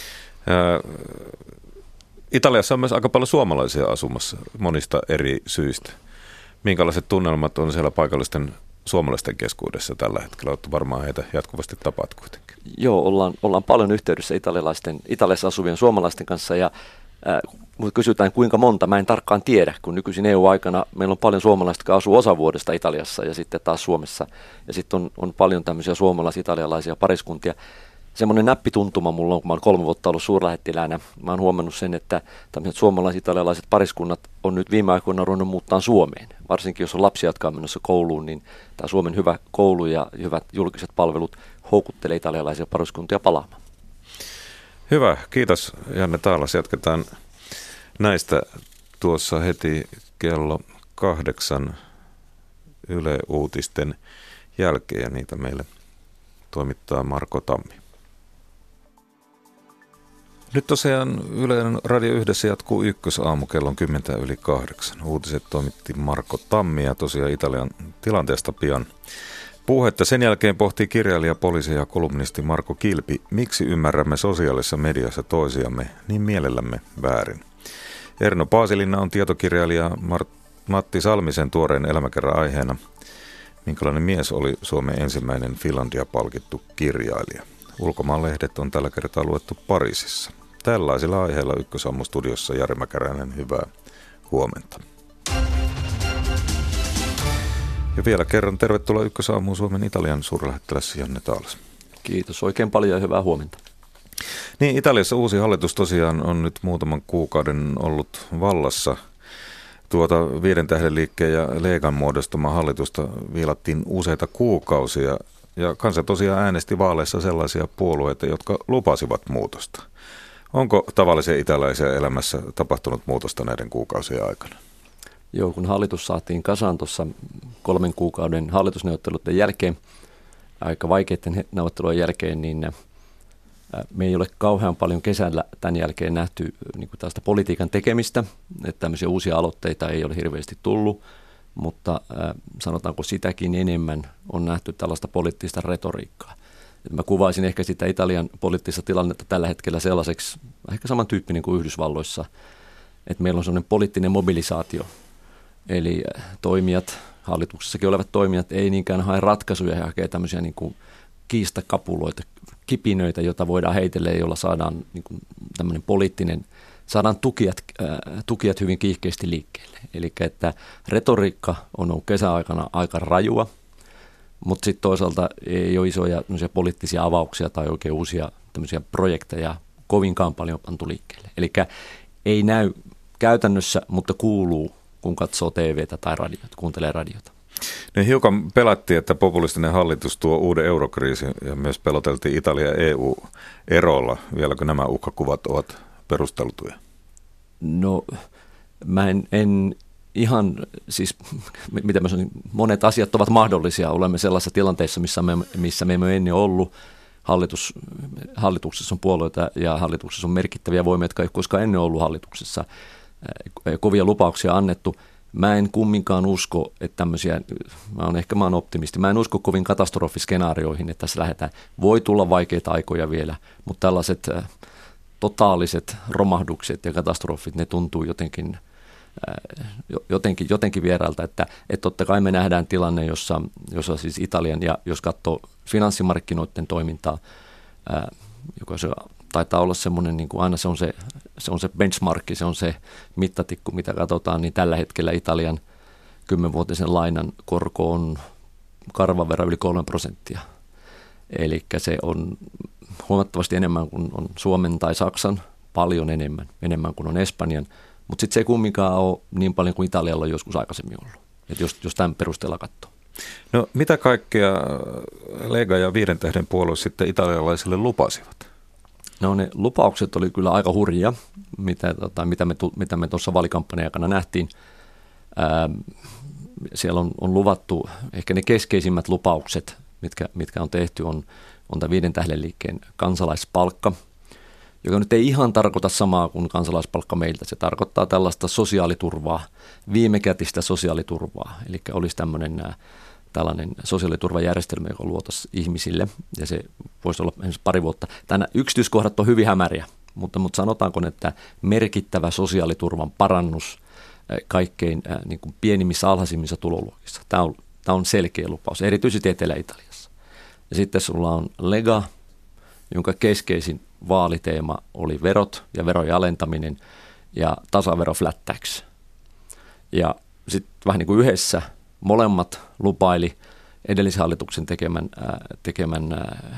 Italiassa on myös aika paljon suomalaisia asumassa monista eri syistä. Minkälaiset tunnelmat on siellä paikallisten suomalaisten keskuudessa tällä hetkellä? Olette varmaan heitä jatkuvasti tapaat kuitenkin.
Joo, ollaan paljon yhteydessä Italiassa asuvien suomalaisten kanssa ja mutta kysytään kuinka monta, mä en tarkkaan tiedä, kun nykyisin EU-aikana meillä on paljon suomalaisia, jotka asuu osavuodesta Italiassa ja sitten taas Suomessa. Ja sitten on paljon tämmöisiä suomalais-italialaisia pariskuntia. Semmoinen näppituntuma mulla on, kun mä oon 3 vuotta ollut suurlähettiläänä. Mä oon huomannut sen, että tämmöiset suomalais-italialaiset pariskunnat on nyt viime aikoina ruvennut muuttaa Suomeen. Varsinkin jos on lapsia, jotka on menossa kouluun, niin tämä Suomen hyvä koulu ja hyvät julkiset palvelut houkuttelee italialaisia pariskuntia palaamaan.
Hyvä, kiitos Janne Taalas. Jatketaan näistä tuossa heti kello 8 Yle Uutisten jälkeen, ja niitä meille toimittaa Marko Tammi. Nyt tosiaan Ylen Radio Yhdessä jatkuu ykkösaamu kellon 7:10. Uutiset toimitti Marko Tammi ja tosiaan Italian tilanteesta pian puhetta. Sen jälkeen pohtii kirjailija, poliisi ja kolumnisti Marko Kilpi, miksi ymmärrämme sosiaalisessa mediassa toisiamme niin mielellämme väärin. Erno Paasilinna on tietokirjailija Matti Salmisen tuoreen elämäkerran aiheena. Minkälainen mies oli Suomen ensimmäinen Finlandia-palkittu kirjailija? Ulkomaanlehdet on tällä kertaa luettu Pariisissa. Tällaisilla aiheilla ykkösaamun studiossa Jari Mäkäräinen, hyvää huomenta. Ja vielä kerran tervetuloa ykkösaamuun Suomen Italian suurlähettiläs Janne Taalas.
Kiitos oikein paljon ja hyvää huomenta.
Niin, Italiassa uusi hallitus tosiaan on nyt muutaman kuukauden ollut vallassa. Viiden tähden liikkeen ja Legan muodostama hallitusta viilattiin useita kuukausia. Ja kansa tosiaan äänesti vaaleissa sellaisia puolueita, jotka lupasivat muutosta. Onko tavallisen italaisen elämässä tapahtunut muutosta näiden kuukausien aikana?
Joo, kun hallitus saatiin kasaan tuossa 3 kuukauden hallitusneuvotteluiden jälkeen, aika vaikeiden neuvottelujen jälkeen, niin me ei ole kauhean paljon kesällä tämän jälkeen nähty niin kuin tällaista politiikan tekemistä, että tämmöisiä uusia aloitteita ei ole hirveästi tullut, mutta sanotaanko sitäkin enemmän on nähty tällaista poliittista retoriikkaa. Mä kuvaisin ehkä sitä Italian poliittista tilannetta tällä hetkellä sellaiseksi, ehkä samantyyppinen kuin Yhdysvalloissa, että meillä on sellainen poliittinen mobilisaatio. Eli toimijat, hallituksessakin olevat toimijat ei niinkään hae ratkaisuja ja hakee tämmöisiä niin kuin kiistakapuloita, kipinöitä, joita voidaan heitellä, jolla saadaan niin kuin tämmöinen poliittinen, saadaan tukijat hyvin kiihkeästi liikkeelle. Eli että retoriikka on ollut kesäaikana aika rajua, mutta sitten toisaalta ei ole isoja poliittisia avauksia tai oikein uusia tämmöisiä projekteja kovinkaan paljon pantu liikkeelle. Eli ei näy käytännössä, mutta kuuluu, kun katsoo TVtä tai radiota, kuuntelee radiota.
Niin hiukan pelättiin, että populistinen hallitus tuo uuden eurokriisin ja myös peloteltiin Italia EU-erolla. Vieläkö nämä uhkakuvat ovat perusteltuja?
No mä en ihan, siis mitä mä sanon, monet asiat ovat mahdollisia. Olemme sellaisessa tilanteessa, missä me emme ennen ollut. Hallituksessa on puolueita ja hallituksessa on merkittäviä voimia, jotka ei koskaan ennen ollut hallituksessa. Kovia lupauksia annettu. Mä en kumminkaan usko, että tämmöisiä, mä oon optimisti, mä en usko kovin katastrofiskenaarioihin, että tässä lähdetään. Voi tulla vaikeita aikoja vielä, mutta tällaiset totaaliset romahdukset ja katastrofit, ne tuntuu jotenkin vierailta, että totta kai me nähdään tilanne, jossa siis Italian, ja jos katsoo finanssimarkkinoiden toimintaa, joka se taitaa olla semmoinen, niin kuin aina se on se benchmarkki, se on se mittatikku, mitä katsotaan, niin tällä hetkellä Italian 10-vuotisen lainan korko on karvan verran yli 3%. Eli se on huomattavasti enemmän kuin on Suomen tai Saksan, paljon enemmän kuin on Espanjan, mutta sitten se ei kumminkaan ole niin paljon kuin Italialla on joskus aikaisemmin ollut, että jos tämän perusteella katsoo.
No mitä kaikkea Lega ja Viiden tähden puolue sitten italialaisille lupasivat?
No ne lupaukset oli kyllä aika hurjia, mitä me tuossa vaalikampanjan aikana nähtiin. Siellä on luvattu, ehkä ne keskeisimmät lupaukset, mitkä on tehty, on tämä Viiden tähden liikkeen kansalaispalkka, joka nyt ei ihan tarkoita samaa kuin kansalaispalkka meiltä. Se tarkoittaa tällaista sosiaaliturvaa, viimekätistä sosiaaliturvaa, eli olisi tällainen sosiaaliturvajärjestelmä, joka luotaisiin ihmisille, ja se voisi olla esimerkiksi 2 vuotta. Nämä yksityiskohdat on hyvin hämäriä, mutta sanotaanko, että merkittävä sosiaaliturvan parannus kaikkein niin kuin pienimmissä, alhaisimmissa tuloluokissa. Tämä on selkeä lupaus, erityisesti Etelä-Italiassa. Ja sitten sulla on Lega, jonka keskeisin vaaliteema oli verot ja verojen alentaminen ja tasavero flat tax. Ja sitten vähän niin kuin yhdessä molemmat lupaili edellisen hallituksen tekemän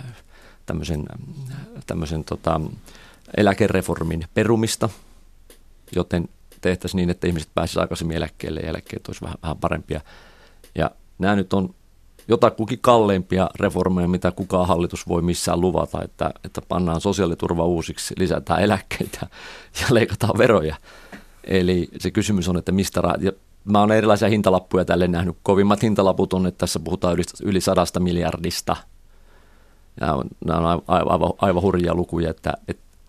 tämmöisen eläkereformin perumista, joten tehtäisiin niin, että ihmiset pääsisivät aikaisemmin eläkkeelle ja eläkkeet olisi vähän parempia. Ja nämä nyt on jotakuinkin kalleimpia reformeja, mitä kukaan hallitus voi missään luvata, että pannaan sosiaaliturva uusiksi, lisätään eläkkeitä ja leikataan veroja. Eli se kysymys on, että mistä mä olen erilaisia hintalappuja tälle nähnyt. Kovimmat hintalaput on, että tässä puhutaan yli 100 miljardista. Ja nämä on aivan hurjia lukuja, että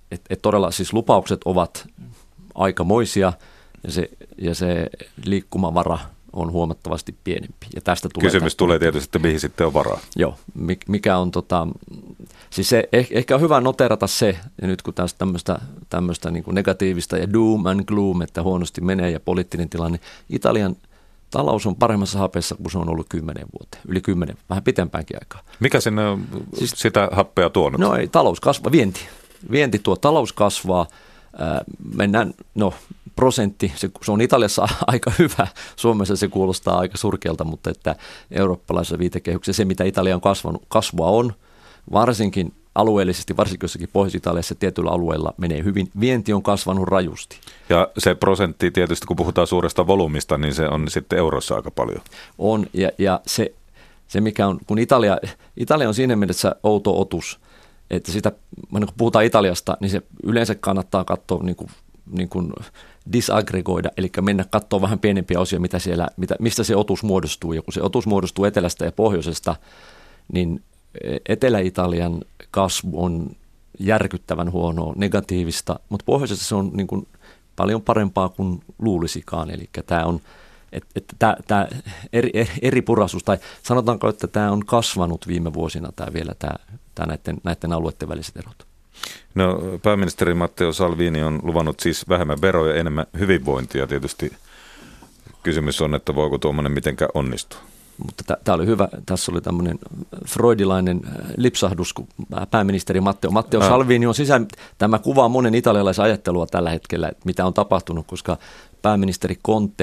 todella siis lupaukset ovat aikamoisia ja se liikkumavara on huomattavasti pienempi. Ja tästä tulee
kysymys tulee tietysti, että mihin sitten on varaa.
Joo, mikä on siis se, ehkä on hyvä noterata se, ja nyt kun tämmöistä niin kuin negatiivista ja doom and gloom, että huonosti menee ja poliittinen tilanne, Italian talous on paremmassa hapeessa kuin se on ollut 10 vuoteen, yli 10, vähän pitempäänkin aikaa.
Mikä sinne on sitä happea tuonut?
No ei, talous kasvaa, vienti tuo, talous kasvaa, mennään, prosentti, se on Italiassa aika hyvä, Suomessa se kuulostaa aika surkealta, mutta että eurooppalaisessa viitekehyksessä se, mitä Italia on kasvua on, varsinkin alueellisesti, varsinkin jossakin Pohjois-Italiassa tietyillä alueilla menee hyvin, vienti on kasvanut rajusti. Ja
se prosentti tietysti, kun puhutaan suuresta volyymista, niin se on sitten eurossa aika paljon.
On, ja se mikä on, kun Italia on siinä mielessä outo otus, että sitä, kun puhutaan Italiasta, niin se yleensä kannattaa katsoa niin kuin disaggregoida, eli mennä katsoa vähän pienempiä osia, mistä se otus muodostuu. Ja kun se otus muodostuu etelästä ja pohjoisesta, niin Etelä-Italian kasvu on järkyttävän huonoa, negatiivista, mutta pohjoisessa se on niin kuin paljon parempaa kuin luulisikaan. Eli tämä on tämä eri puraisuus, tai sanotaanko, että tämä on kasvanut viime vuosina näiden alueiden väliset erot.
No, pääministeri Matteo Salvini on luvannut siis vähemmän veroja, enemmän hyvinvointia. Tietysti kysymys on, että voiko tuommoinen mitenkään onnistua.
Mutta tämä oli hyvä. Tässä oli tämmöinen freudilainen lipsahdus, kun pääministeri Matteo Salvini on tämä kuvaa monen italialaisen ajattelua tällä hetkellä, mitä on tapahtunut, koska pääministeri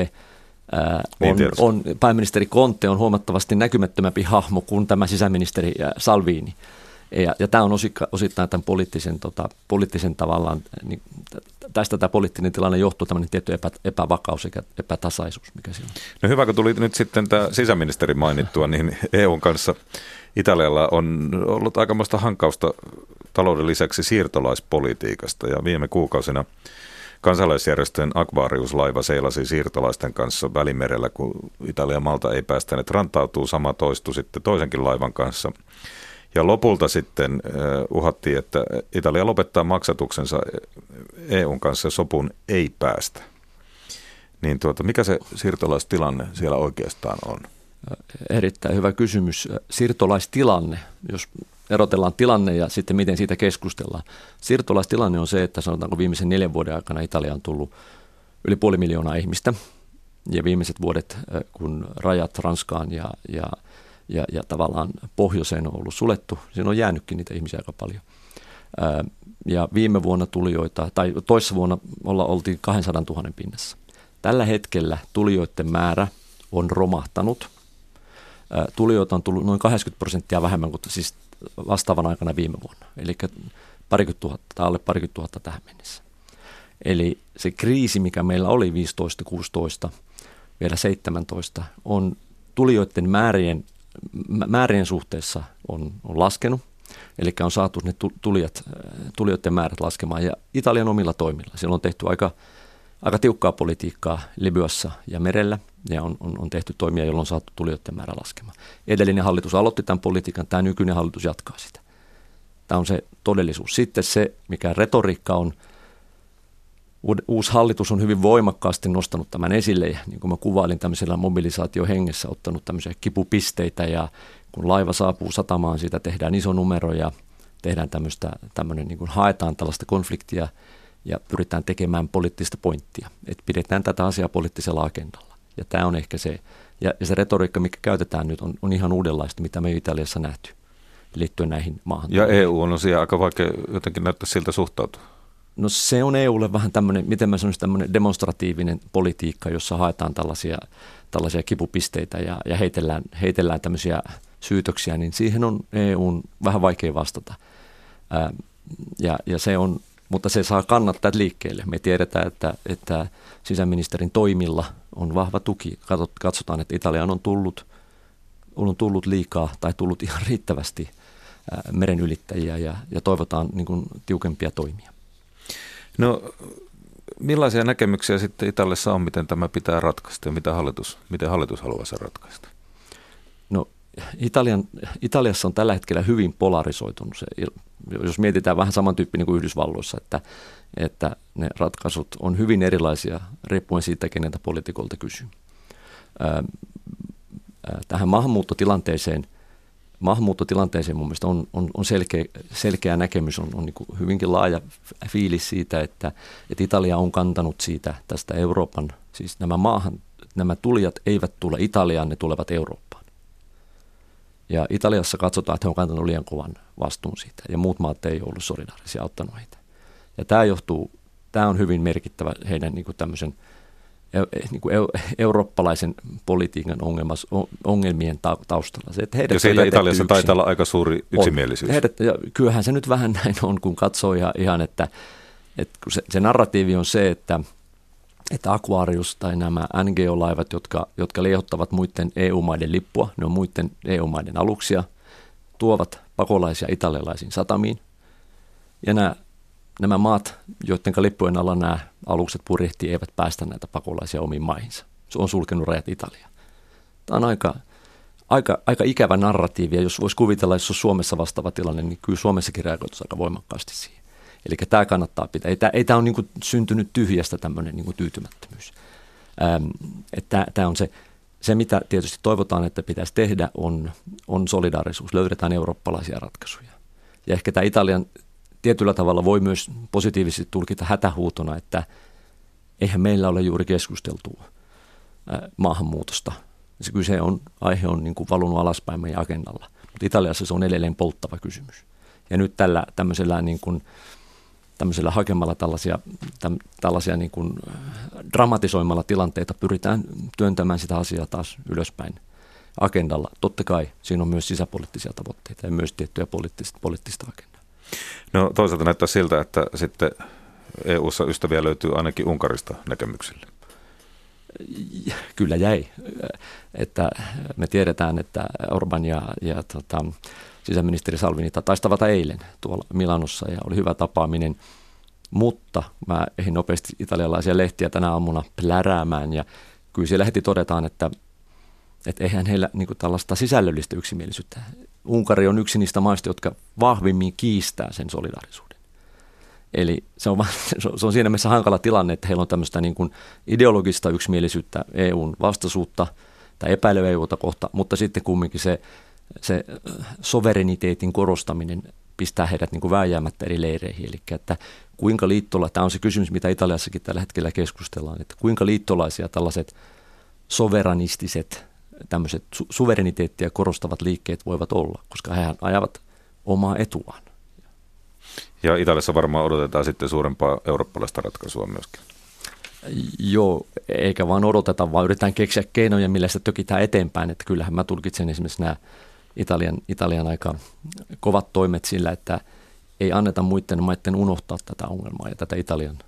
Conte on huomattavasti näkymättömämpi hahmo kuin tämä sisäministeri Salvini. Ja tämä on osittain tämän poliittisen tavallaan, niin tästä tämä poliittinen tilanne johtuu tämmöinen tietty epävakaus sekä epätasaisuus, mikä siinä on.
No hyvä, kun tuli nyt sitten tämä sisäministeri mainittua, niin EUn kanssa Italialla on ollut aikamoista hankausta talouden lisäksi siirtolaispolitiikasta, ja viime kuukausina kansalaisjärjestöjen Aquarius-laiva seilasi siirtolaisten kanssa Välimerellä, kun Italia ja Malta ei päästäneet rantautuu, sama toistui sitten toisenkin laivan kanssa. Ja lopulta sitten uhattiin, että Italia lopettaa maksatuksensa EUn kanssa ja sopuun ei päästä. Niin mikä se siirtolaistilanne siellä oikeastaan on?
Erittäin hyvä kysymys. Siirtolaistilanne, jos erotellaan tilanne ja sitten miten siitä keskustellaan. Siirtolaistilanne on se, että sanotaanko viimeisen 4 vuoden aikana Italia on tullut yli 500 000 ihmistä. Ja viimeiset vuodet, kun rajat Ranskaan ja tavallaan pohjoiseen on ollut sulettu, siinä on jäänytkin niitä ihmisiä aika paljon. Ja viime vuonna tulijoita, tai toissa vuonna oltiin 200 000 pinnassa. Tällä hetkellä tulijoiden määrä on romahtanut. Tulijoita on tullut noin 80% vähemmän kuin siis vastaavan aikana viime vuonna. Eli parikymmentä tuhatta tai alle 20 000 tähän mennessä. Eli se kriisi, mikä meillä oli 15, 16, vielä 17, on tulijoiden määrien suhteessa on laskenut. Eli on saatu ne tulijoiden määrät laskemaan ja Italian omilla toimilla. Siellä on tehty aika tiukkaa politiikkaa Libyassa ja merellä ja on tehty toimia, jolloin on saatu tulijoiden määrä laskemaan. Edellinen hallitus aloitti tämän politiikan, tämä nykyinen hallitus jatkaa sitä. Tämä on se todellisuus. Sitten se, mikä retoriikka on, uusi hallitus on hyvin voimakkaasti nostanut tämän esille ja niin kuin mä kuvailin tämmöisellä mobilisaatiohengessä, ottanut tämmöisiä kipupisteitä ja kun laiva saapuu satamaan, siitä tehdään iso numero ja tehdään tämmöinen niin kuin haetaan tällaista konfliktia ja pyritään tekemään poliittista pointtia, että pidetään tätä asiaa poliittisella agendalla. Ja tämä on ehkä se, ja se retoriikka, mikä käytetään nyt, on ihan uudenlaista, mitä me ei Italiassa nähty liittyen näihin maahan.
Ja EU on siellä aika vaikea jotenkin näyttää siltä suhtautua.
No se on EUlle vähän tämmöinen, miten mä sanoisin, tämmöinen demonstratiivinen politiikka, jossa haetaan tällaisia kipupisteitä ja heitellään tämmöisiä syytöksiä, niin siihen on EUn vähän vaikea vastata. Ja se on, mutta se saa kannattaa liikkeelle. Me tiedetään, että sisäministerin toimilla on vahva tuki. Katsotaan, että Italiaan on tullut liikaa tai tullut ihan riittävästi meren ylittäjiä ja toivotaan niin kuin tiukempia toimia.
No, millaisia näkemyksiä sitten Italiassa on, miten tämä pitää ratkaista ja miten hallitus haluaa sen ratkaista?
No, Italiassa on tällä hetkellä hyvin polarisoitunut se, jos mietitään vähän samantyyppinen kuin Yhdysvalloissa, että ne ratkaisut on hyvin erilaisia riippuen siitä, keneltä poliitikolta kysyy. Tähän maahanmuuttotilanteeseen mun mielestä on selkeä näkemys, on niin kuin hyvinkin laaja fiilis siitä, että Italia on kantanut siitä tästä Euroopan, siis nämä tulijat eivät tule Italiaan, ne tulevat Eurooppaan. Ja Italiassa katsotaan, että he on kantanut liian kovan vastuun siitä, ja muut maat ei ollut solidaarisia auttanut heitä. Ja tämä on hyvin merkittävä heidän niin kuin tämmöisen niin kuin eurooppalaisen politiikan ongelmien taustalla. Se, että
ja siitä Italiassa taitaa olla aika suuri yksimielisyys.
Ja kyllähän se nyt vähän näin on, kun katsoo ihan että kun se narratiivi on se, että Aquarius tai nämä NGO-laivat, jotka liehottavat muiden EU-maiden lippua, ne on muiden EU-maiden aluksia, tuovat pakolaisia italialaisiin satamiin. Ja nämä maat, joiden lippujen alla nämä alukset purjehtii, eivät päästä näitä pakolaisia omiin maihinsa. Se on sulkenut rajat Italia. Tämä on aika ikävä narratiivi, ja jos voisi kuvitella, jos on Suomessa vastaava tilanne, niin kyllä Suomessakin reagoitaisiin aika voimakkaasti siihen. Eli tämä kannattaa pitää. Ei tämä ole niin kuin syntynyt tyhjästä tämmöinen niin kuin tyytymättömyys. Tämä on se, mitä tietysti toivotaan, että pitäisi tehdä, on solidaarisuus. Löydetään eurooppalaisia ratkaisuja. Ja ehkä tämä Italian tietyllä tavalla voi myös positiivisesti tulkita hätähuutona, että eihän meillä ole juuri keskusteltua maahanmuutosta. Aihe on niin kuin valunut alaspäin meidän agendalla. Mutta Italiassa se on edelleen polttava kysymys. Ja nyt tämmöisellä hakemalla tällaisia niin kuin dramatisoimalla tilanteita pyritään työntämään sitä asiaa taas ylöspäin agendalla. Totta kai siinä on myös sisäpoliittisia tavoitteita ja myös tiettyjä poliittista agendaa.
No toisaalta näyttää siltä, että sitten EU:ssa ystäviä löytyy ainakin Unkarista näkemyksille.
Kyllä jäi. Että me tiedetään, että Orban ja sisäministeri Salvini taisi tavata eilen tuolla Milanossa ja oli hyvä tapaaminen, mutta mä ehdin nopeasti italialaisia lehtiä tänä aamuna pläräämään ja kyllä siellä heti todetaan, että eihän heillä niin kuin tällaista sisällöllistä yksimielisyyttä. Unkari on yksi niistä maista, jotka vahvimmin kiistää sen solidaarisuuden. Eli se on siinä mielessä hankala tilanne, että heillä on tämmöistä niin kuin ideologista yksimielisyyttä EUn vastaisuutta tai epäilyä EUta kohta, mutta sitten kumminkin se sovereniteetin korostaminen pistää heidät niin kuin vääjäämättä eri leireihin. Eli että kuinka tämä on se kysymys, mitä Italiassakin tällä hetkellä keskustellaan, että kuinka liittolaisia tällaiset soveranistiset, tämmöiset suvereniteettia korostavat liikkeet voivat olla, koska he ajavat omaa etuaan.
Ja Italiassa varmaan odotetaan sitten suurempaa eurooppalaista ratkaisua myöskin.
Joo, eikä vaan odoteta, vaan yritetään keksiä keinoja, millä sitä tökitään eteenpäin. Että kyllähän mä tulkitsen esimerkiksi nämä Italian aika kovat toimet sillä, että ei anneta muiden maiden unohtaa tätä ongelmaa ja tätä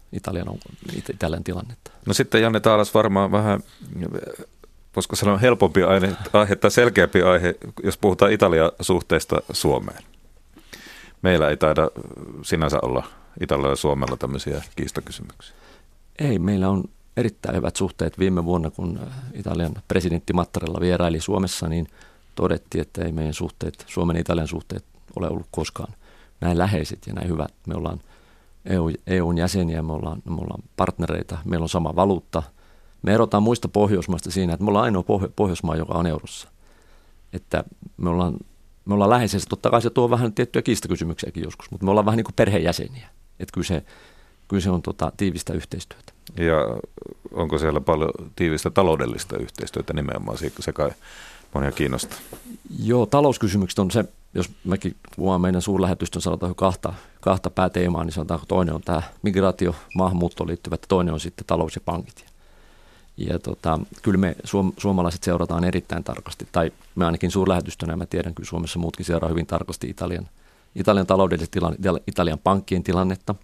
Italian tilannetta. No sitten Janne Taalas varmaan vähän, voisiko sanoa helpompi aihe tai selkeämpi aihe, jos puhutaan Italian suhteesta Suomeen. Meillä ei taida sinänsä olla Italialla ja Suomella tämmöisiä kiistakysymyksiä. Ei, meillä on erittäin hyvät suhteet. Viime vuonna, kun Italian presidentti Mattarella vieraili Suomessa, niin todettiin, että ei meidän suhteet, Suomen ja Italian suhteet ole ollut koskaan näin läheiset ja näin hyvät. Me ollaan EUn jäseniä, me ollaan partnereita, meillä on sama valuutta. Me erotaan muista Pohjoismaista siinä, että me ollaan ainoa Pohjoismaa, joka on eurossa. Että me ollaan läheisesti, totta kai se tuo vähän tiettyjä kiistakysymyksiäkin joskus, mutta me ollaan vähän niin kuin perheenjäseniä. Että kyllä se on tiivistä yhteistyötä. Ja onko siellä paljon tiivistä taloudellista yhteistyötä nimenomaan? Se kai monia kiinnostaa. Joo, talouskysymykset on se, jos mäkin kuvaan meidän suurlähetystön, sanotaan kahta pääteemaa, niin sanotaan, toinen on tämä migraatio, maahanmuuttoon liittyvät, toinen on sitten talous ja pankit. Ja kyllä me suomalaiset seurataan erittäin tarkasti, tai me ainakin suurlähetystönä, mä tiedän, kyllä Suomessa muutkin seuraa hyvin tarkasti Italian taloudellista Italian pankkien tilannetta.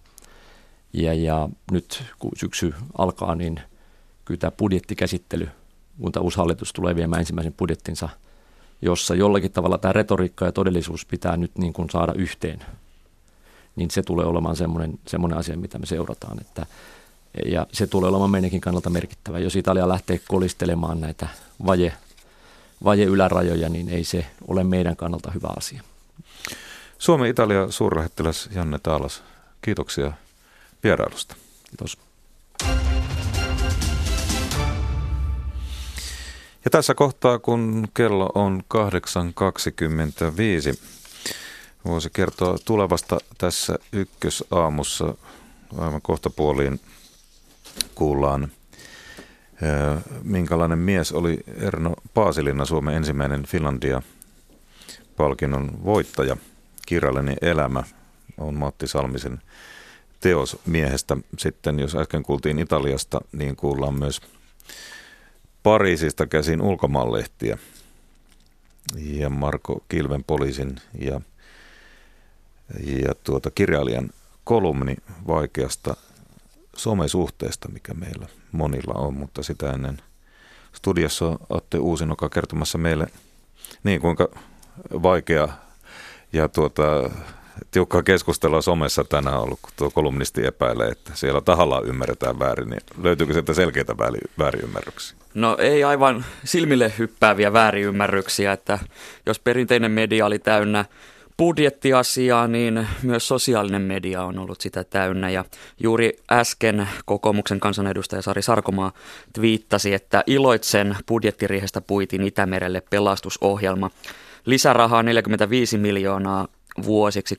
Ja nyt kun syksy alkaa, niin kyllä tämä budjettikäsittely, kun tämä uusi hallitus tulee viemään ensimmäisen budjettinsa, jossa jollakin tavalla tämä retoriikka ja todellisuus pitää nyt niin kuin saada yhteen, niin se tulee olemaan semmoinen asia, mitä me seurataan. Ja se tulee olemaan meidänkin kannalta merkittävä. Jos Italia lähtee kolistelemaan näitä ylärajoja, niin ei se ole meidän kannalta hyvä asia.
Suomen-Italia suurlähettiläs Janne Taalas, kiitoksia vierailusta.
Kiitos.
Ja tässä kohtaa, kun kello on 8.25, voisi kertoa tulevasta tässä ykkösaamussa. Aivan kohtapuoliin kuullaan, minkälainen mies oli Erno Paasilinna, Suomen ensimmäinen Finlandia-palkinnon voittaja. Kirjallinen elämä on Matti Salmisen teos miehestä. Sitten jos äsken kuultiin Italiasta, niin kuullaan myös Pariisista käsin ulkomaanlehtiä ja Marko Kilven poliisin ja kirjailijan kolumni vaikeasta somesuhteesta, mikä meillä monilla on, mutta sitä ennen studiossa on Atte Uusinoka kertomassa meille niin kuinka vaikea ja tiukkaa keskustelua somessa tänään on ollut, kun tuo kolumnisti epäilee, että siellä tahallaan ymmärretään väärin, niin löytyykö sieltä selkeitä väärinymmärryksiä?
No ei aivan silmille hyppääviä väärinymmärryksiä, että jos perinteinen media oli täynnä budjettiasiaa, niin myös sosiaalinen media on ollut sitä täynnä. Ja juuri äsken kokoomuksen kansanedustaja Sari Sarkomaa twiittasi, että iloitsen budjettiriihestä puitiin Itämerelle pelastusohjelma. Lisärahaa 45 miljoonaa vuosiksi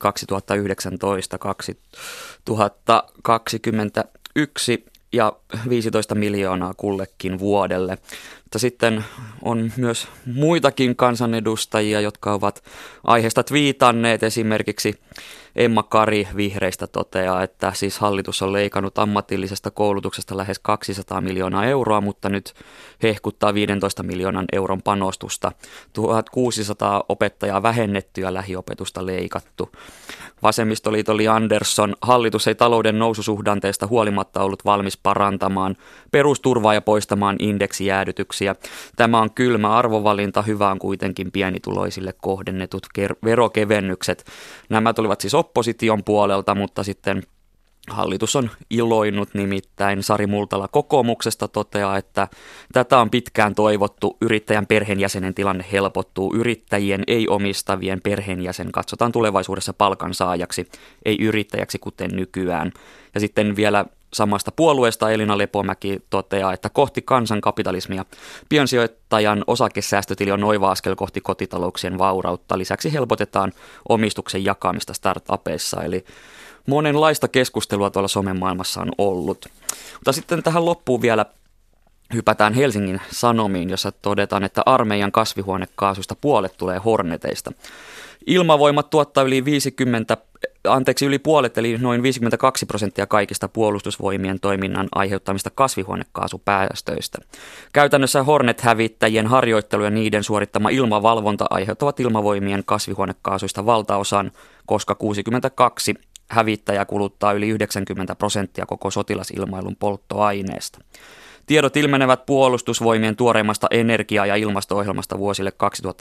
2019-2021 ja 15 miljoonaa kullekin vuodelle. Mutta sitten on myös muitakin kansanedustajia, jotka ovat aiheesta twiitanneet. Esimerkiksi Emma Kari Vihreistä toteaa, että siis hallitus on leikannut ammatillisesta koulutuksesta lähes 200 miljoonaa euroa, mutta nyt hehkuttaa 15 miljoonan euron panostusta. 1600 opettajaa vähennetty ja lähiopetusta leikattu. Vasemmistoliiton Li Andersson, hallitus ei talouden noususuhdanteesta huolimatta ollut valmis parantamaan perusturvaa ja poistamaan indeksijäädytyksiä. Tämä on kylmä arvovalinta, hyvä on kuitenkin pienituloisille kohdennetut verokevennykset. Nämä tulivat siis opposition puolelta, mutta sitten hallitus on iloinut, nimittäin Sari Multala kokoomuksesta toteaa, että tätä on pitkään toivottu, yrittäjän perheenjäsenen tilanne helpottuu, yrittäjien ei-omistavien perheenjäsen katsotaan tulevaisuudessa palkansaajaksi, ei yrittäjäksi kuten nykyään. Ja sitten vielä samasta puolueesta Elina Lepomäki toteaa, että kohti kansankapitalismia piensijoittajan osakesäästötili on oiva askel kohti kotitalouksien vaurautta. Lisäksi helpotetaan omistuksen jakamista startupeissa, eli monenlaista keskustelua tuolla somemaailmassa on ollut. Mutta sitten tähän loppuun vielä hypätään Helsingin Sanomiin, jossa todetaan, että armeijan kasvihuonekaasuista puolet tulee Horneteista. Ilmavoimat tuottaa yli puolet, eli noin 52% kaikista puolustusvoimien toiminnan aiheuttamista kasvihuonekaasupäästöistä. Käytännössä Hornet-hävittäjien harjoittelu ja niiden suorittama ilmavalvonta aiheuttavat ilmavoimien kasvihuonekaasuista valtaosan, koska 62 hävittäjä kuluttaa yli 90% koko sotilasilmailun polttoaineesta. Tiedot ilmenevät puolustusvoimien tuoreimmasta energia- ja ilmasto-ohjelmasta vuosille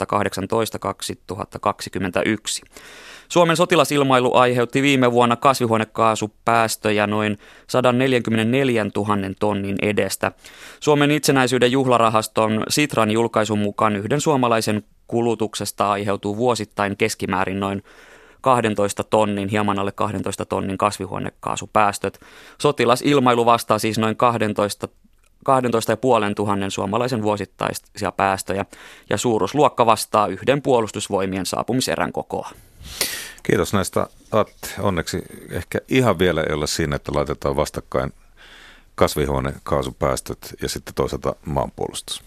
2018-2021. Suomen sotilasilmailu aiheutti viime vuonna kasvihuonekaasupäästöjä noin 144 000 tonnin edestä. Suomen itsenäisyyden juhlarahaston Sitran julkaisun mukaan yhden suomalaisen kulutuksesta aiheutuu vuosittain keskimäärin noin 12 tonnin, hieman alle 12 tonnin kasvihuonekaasupäästöt. Sotilasilmailu vastaa siis noin 12 500 suomalaisen vuosittaisia päästöjä ja suuruusluokka vastaa yhden puolustusvoimien saapumiserän kokoa.
Kiitos näistä, Atte. Onneksi ehkä ihan vielä ei ole siinä, että laitetaan vastakkain kasvihuonekaasupäästöt ja sitten toisaalta maanpuolustus.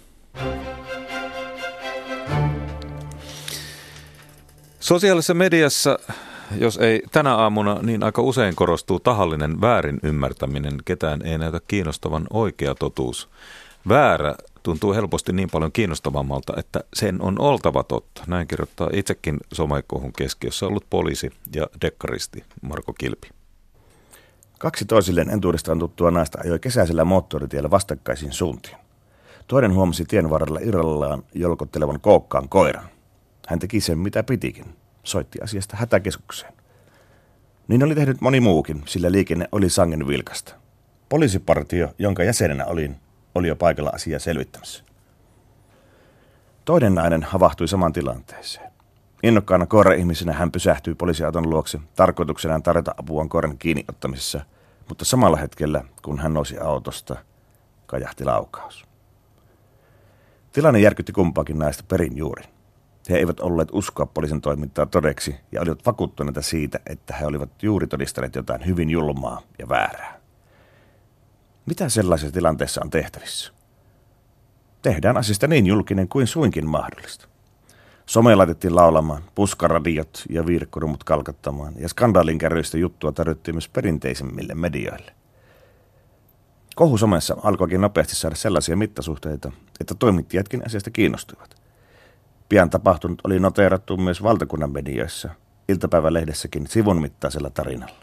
Sosiaalisessa mediassa, jos ei tänä aamuna, niin aika usein korostuu tahallinen väärin ymmärtäminen. Ketään ei näytä kiinnostavan oikea totuus. Väärä tuntuu helposti niin paljon kiinnostavammalta, että sen on oltava totta. Näin kirjoittaa itsekin somekohun keskiössä ollut poliisi ja dekkaristi Marko Kilpi.
Kaksi toisilleen entuudestaan tuttua naista ajoi kesäisellä moottoritiellä vastakkaisiin suuntiin. Toinen huomasi tien varrella irrallaan jolkottelevan kookkaan koiran. Hän teki sen mitä pitikin. Soitti asiasta hätäkeskukseen. Niin oli tehnyt moni muukin, sillä liikenne oli sangen vilkasta. Poliisipartio, jonka jäsenenä olin, oli jo paikalla asiaa selvittämässä. Toinen nainen havahtui saman tilanteeseen. Innokkaana koira-ihmisenä hän pysähtyi poliisiauton luokse tarkoituksenaan tarjota apuaan koiran kiinni ottamisessa, mutta samalla hetkellä, kun hän nousi autosta, kajahti laukaus. Tilanne järkytti kumpaakin naista perin juurin. He eivät olleet uskoa poliisin toimintaa todeksi ja olivat vakuuttuneita siitä, että he olivat juuri todistaneet jotain hyvin julmaa ja väärää. Mitä sellaisessa tilanteessa on tehtävissä? Tehdään asiasta niin julkinen kuin suinkin mahdollista. Some laitettiin laulamaan, puskaradiot ja viirkkorumut kalkattamaan ja skandaalin kärryistä juttua tarjottiin myös perinteisemmille medioille. Kohu somessa alkoikin nopeasti saada sellaisia mittasuhteita, että toimittajatkin asiasta kiinnostuivat. Pian tapahtunut oli noteerattu myös valtakunnan medioissa, iltapäivälehdessäkin sivun mittaisella tarinalla.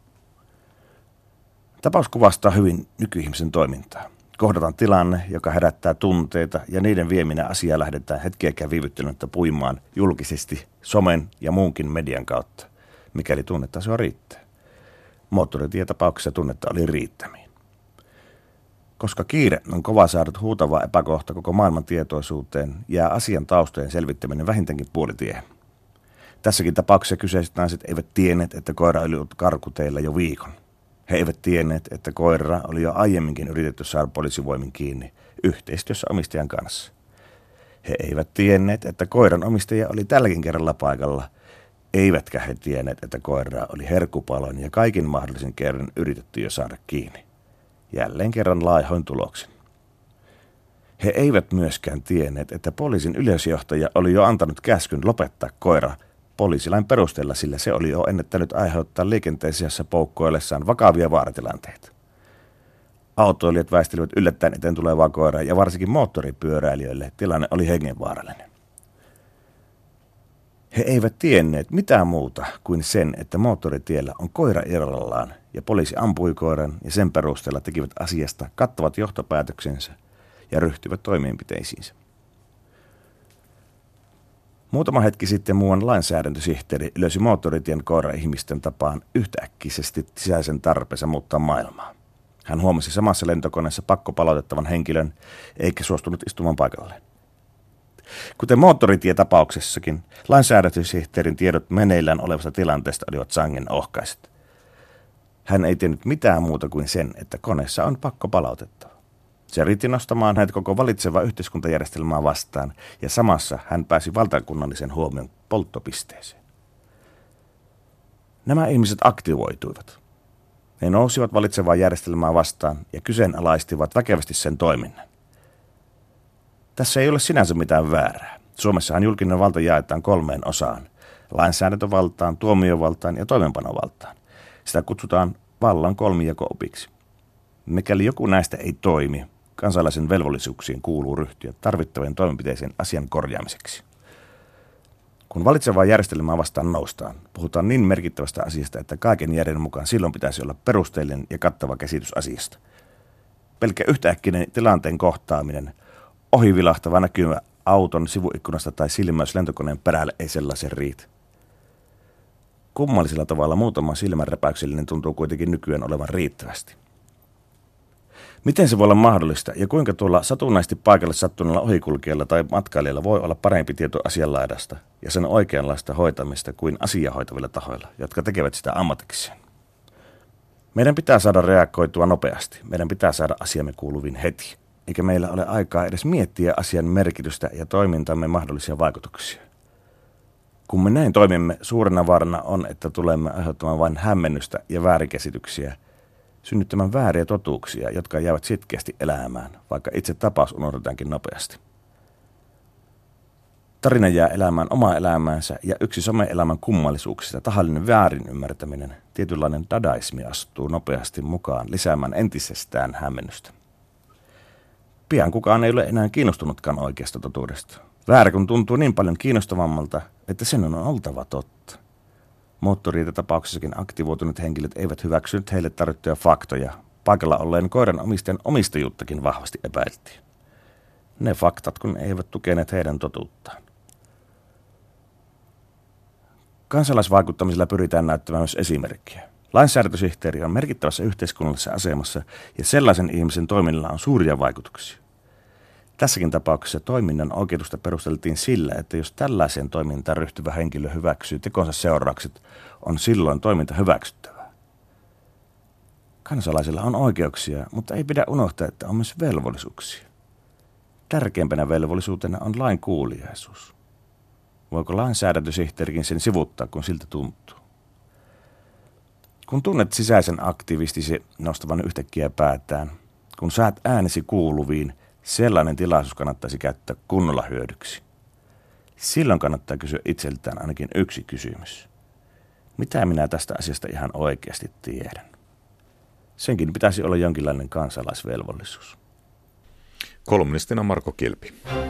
Tapaus kuvastaa hyvin nykyihmisen toimintaa. Kohdataan tilanne, joka herättää tunteita ja niiden vieminä asiaa lähdetään hetkeäkään viivyttelemättä puimaan julkisesti somen ja muunkin median kautta, mikäli tunnetasoa riittää. Moottoritietapauksessa tunnetta oli riittämiin. Koska kiire on kova saada huutava epäkohta koko maailman tietoisuuteen, jää asian taustojen selvittäminen vähintäänkin puolitiehen. Tässäkin tapauksessa kyseiset naiset eivät tienneet, että koira oli ollut karkuteillä jo viikon. He eivät tienneet, että koira oli jo aiemminkin yritetty saada poliisivoimin kiinni yhteistyössä omistajan kanssa. He eivät tienneet, että koiran omistaja oli tälläkin kerralla paikalla, eivätkä he tienneet, että koiraa oli herkkupalon ja kaikin mahdollisen kerran yritetty jo saada kiinni. Jälleen kerran laihoin tuloksin. He eivät myöskään tienneet, että poliisin yleisjohtaja oli jo antanut käskyn lopettaa koira poliisilain perusteella, sillä se oli jo ennättänyt aiheuttaa liikenteessä poukkoillessaan vakavia vaaratilanteita. Autoilijat väistelivät yllättäen eteen tulevaa koiraa ja varsinkin moottoripyöräilijöille tilanne oli hengenvaarallinen. He eivät tienneet mitään muuta kuin sen, että moottoritiellä on koira irrallaan ja poliisi ampui koiran ja sen perusteella tekivät asiasta kattavat johtopäätöksensä ja ryhtyivät toimenpiteisiinsä. Muutama hetki sitten muuan lainsäädäntösihteeri löysi moottoritien koira-ihmisten tapaan yhtäkkisesti sisäisen tarpeensa muuttaa maailmaa. Hän huomasi samassa lentokoneessa pakkopalautettavan henkilön eikä suostunut istumaan paikalleen. Kuten moottoritietapauksessakin, lainsäädäntösihteerin tiedot meneillään olevasta tilanteesta olivat sangen ohkaiset. Hän ei tiennyt mitään muuta kuin sen, että koneessa on pakko palautettava. Se riitti nostamaan hänet koko valitsevaa yhteiskuntajärjestelmää vastaan, ja samassa hän pääsi valtakunnallisen huomion polttopisteeseen. Nämä ihmiset aktivoituivat. He nousivat valitsevaa järjestelmää vastaan ja kyseenalaistivat väkevästi sen toiminnan. Tässä ei ole sinänsä mitään väärää. Suomessahan julkinen valta jaetaan 3 osaan: lainsäädäntövaltaan, tuomiovaltaan ja toimeenpanovaltaan. Sitä kutsutaan vallan kolmijako-opiksi. Mikäli joku näistä ei toimi, kansalaisen velvollisuuksiin kuuluu ryhtyä tarvittavien toimenpiteisiin asian korjaamiseksi. Kun valitsevaa järjestelmää vastaan noustaan, puhutaan niin merkittävästä asiasta, että kaiken järjen mukaan silloin pitäisi olla perusteellinen ja kattava käsitys asiasta. Pelkkä yhtäkkinen tilanteen kohtaaminen, ohivilahtava näkymä auton sivuikkunasta tai silmäys lentokoneen perälle ei sellaisen riitä. Kummallisella tavalla muutama silmänräpäyksellinen tuntuu kuitenkin nykyään olevan riittävästi. Miten se voi olla mahdollista ja kuinka tuolla satunnaisesti paikalle sattuneella ohikulkijalla tai matkailijalla voi olla parempi tieto asianlaidasta ja sen oikeanlaista hoitamista kuin asiahoitavilla tahoilla, jotka tekevät sitä ammatikseen? Meidän pitää saada reagoitua nopeasti. Meidän pitää saada asiamme kuuluviin heti, eikä meillä ole aikaa edes miettiä asian merkitystä ja toimintamme mahdollisia vaikutuksia. Kun me näin toimimme, suurena vaarana on, että tulemme aiheuttamaan vain hämmennystä ja väärinkäsityksiä, synnyttämään vääriä totuuksia, jotka jäävät sitkeästi elämään, vaikka itse tapaus unohdetaankin nopeasti. Tarina jää elämään omaa elämäänsä ja yksi some-elämän kummallisuuksista, tahallinen väärin ymmärtäminen, tietynlainen dadaismi astuu nopeasti mukaan lisäämään entisestään hämmennystä. Pian kukaan ei ole enää kiinnostunutkaan oikeasta totuudesta. Väärä kun tuntuu niin paljon kiinnostavammalta, että sen on oltava totta. Moottoritietapauksessakin aktivoituneet henkilöt eivät hyväksyneet heille tarjottuja faktoja. Paikalla olleen koiran omistajan omistajuuttakin vahvasti epäiltiin. Ne faktat kun eivät tukeneet heidän totuuttaan. Kansalaisvaikuttamisella pyritään näyttämään myös esimerkkiä. Lainsäädäntösihteeri on merkittävässä yhteiskunnallisessa asemassa ja sellaisen ihmisen toiminnalla on suuria vaikutuksia. Tässäkin tapauksessa toiminnan oikeutusta perusteltiin sillä, että jos tällaiseen toimintaan ryhtyvä henkilö hyväksyy tekonsa seuraukset, on silloin toiminta hyväksyttävää. Kansalaisilla on oikeuksia, mutta ei pidä unohtaa, että on myös velvollisuuksia. Tärkeimpänä velvollisuutena on lain kuuliaisuus. Voiko lainsäädäntösihteerikin sen sivuttaa, kun siltä tuntuu? Kun tunnet sisäisen aktivistisi nostavan yhtäkkiä päätään, kun saat äänesi kuuluviin, sellainen tilaisuus kannattaisi käyttää kunnolla hyödyksi. Silloin kannattaa kysyä itseltään ainakin yksi kysymys. Mitä minä tästä asiasta ihan oikeasti tiedän? Senkin pitäisi olla jonkinlainen kansalaisvelvollisuus.
Kolumnistina Marko Kilpi.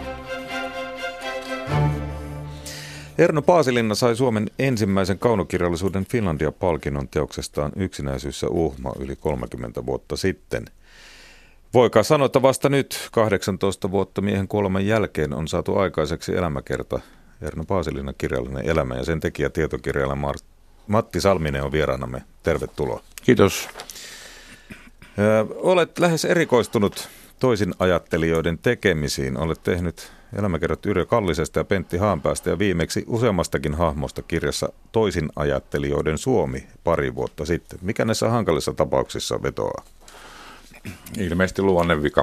Erno Paasilinna sai Suomen ensimmäisen kaunokirjallisuuden Finlandia-palkinnon teoksestaan Yksinäisyys ja uhma yli 30 vuotta sitten. Voikaan sanoa, että vasta nyt 18 vuotta miehen kuoleman jälkeen on saatu aikaiseksi elämäkerta Erno Paasilinnan kirjallinen elämä ja sen tekijä tietokirjailija Matti Salminen on vieraanamme. Tervetuloa.
Kiitos.
Olet lähes erikoistunut toisin ajattelijoiden tekemisiin. Olet tehnyt elämäkerrat Yrjö Kallisesta ja Pentti Haanpäästä ja viimeksi useammastakin hahmosta kirjassa Toisin ajattelijoiden Suomi pari vuotta sitten. Mikä näissä hankalissa tapauksissa vetoaa?
Ilmeisesti luonnevika.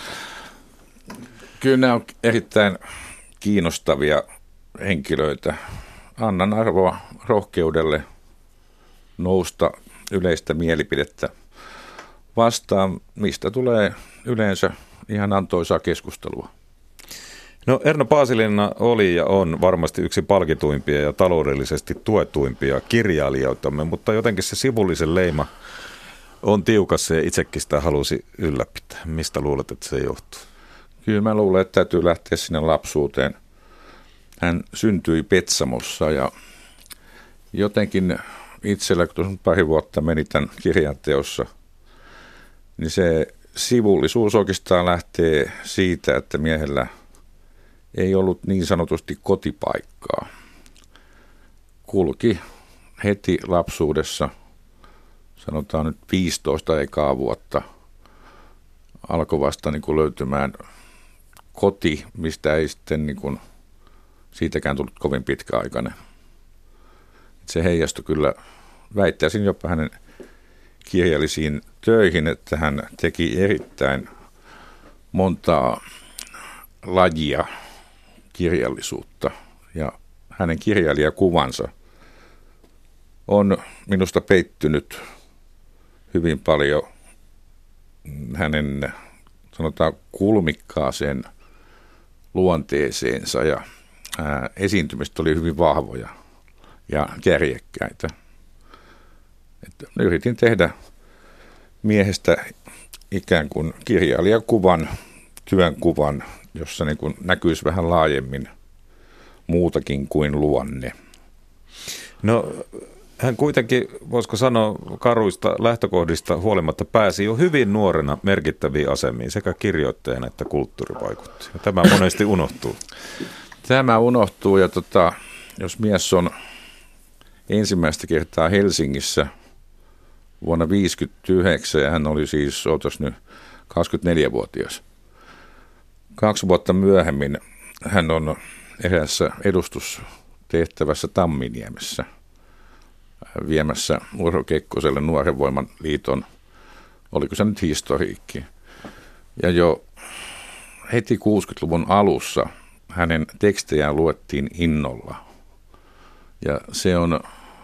Kyllä nämä on erittäin kiinnostavia henkilöitä. Annan arvoa rohkeudelle nousta yleistä mielipidettä vastaan, mistä tulee yleensä ihan antoisaa keskustelua.
No Erno Paasilinna oli ja on varmasti yksi palkituimpia ja taloudellisesti tuetuimpia kirjailijoitamme, mutta jotenkin se sivullisen leima on tiukassa ja itsekin sitä halusi ylläpitää. Mistä luulet, että se johtuu?
Kyllä mä luulen, että täytyy lähteä sinne lapsuuteen. Hän syntyi Petsamossa ja jotenkin itsellä, kun pari vuotta meni tämän kirjan teossa, niin se sivullisuus oikeastaan lähtee siitä, että miehellä ei ollut niin sanotusti kotipaikkaa. Kulki heti lapsuudessa, sanotaan nyt 15 ekaa vuotta, alkoi vasta niin kuin löytymään koti, mistä ei sitten niin kuin siitäkään tullut kovin pitkäaikainen. Se heijastui kyllä, väittäisin jopa hänen kirjallisiin töihin, että hän teki erittäin montaa lajia kirjallisuutta ja hänen kirjailijakuvansa on minusta peittynyt hyvin paljon hänen, sanotaan, kulmikkaaseen luonteeseensa ja esiintymistä oli hyvin vahvoja ja kärjekkäitä. Että yritin tehdä miehestä ikään kuin kirjailijakuvan, työnkuvan, jossa niin kuin näkyisi vähän laajemmin muutakin kuin luonne.
No hän kuitenkin, voisiko sanoa, karuista lähtökohdista huolimatta pääsi jo hyvin nuorena merkittäviin asemiin sekä kirjoittajana että kulttuurivaikuttaja. Tämä monesti unohtuu.
Tämä unohtuu ja jos mies on ensimmäistä kertaa Helsingissä vuonna 1959 ja hän oli siis, nyt 24-vuotias. 2 vuotta myöhemmin hän on eräässä edustustehtävässä Tamminiemessä viemässä Urho Kekkoselle Nuoren Voiman liiton, oliko se nyt historiikki. Ja jo heti 60-luvun alussa hänen tekstejään luettiin innolla. Ja se on,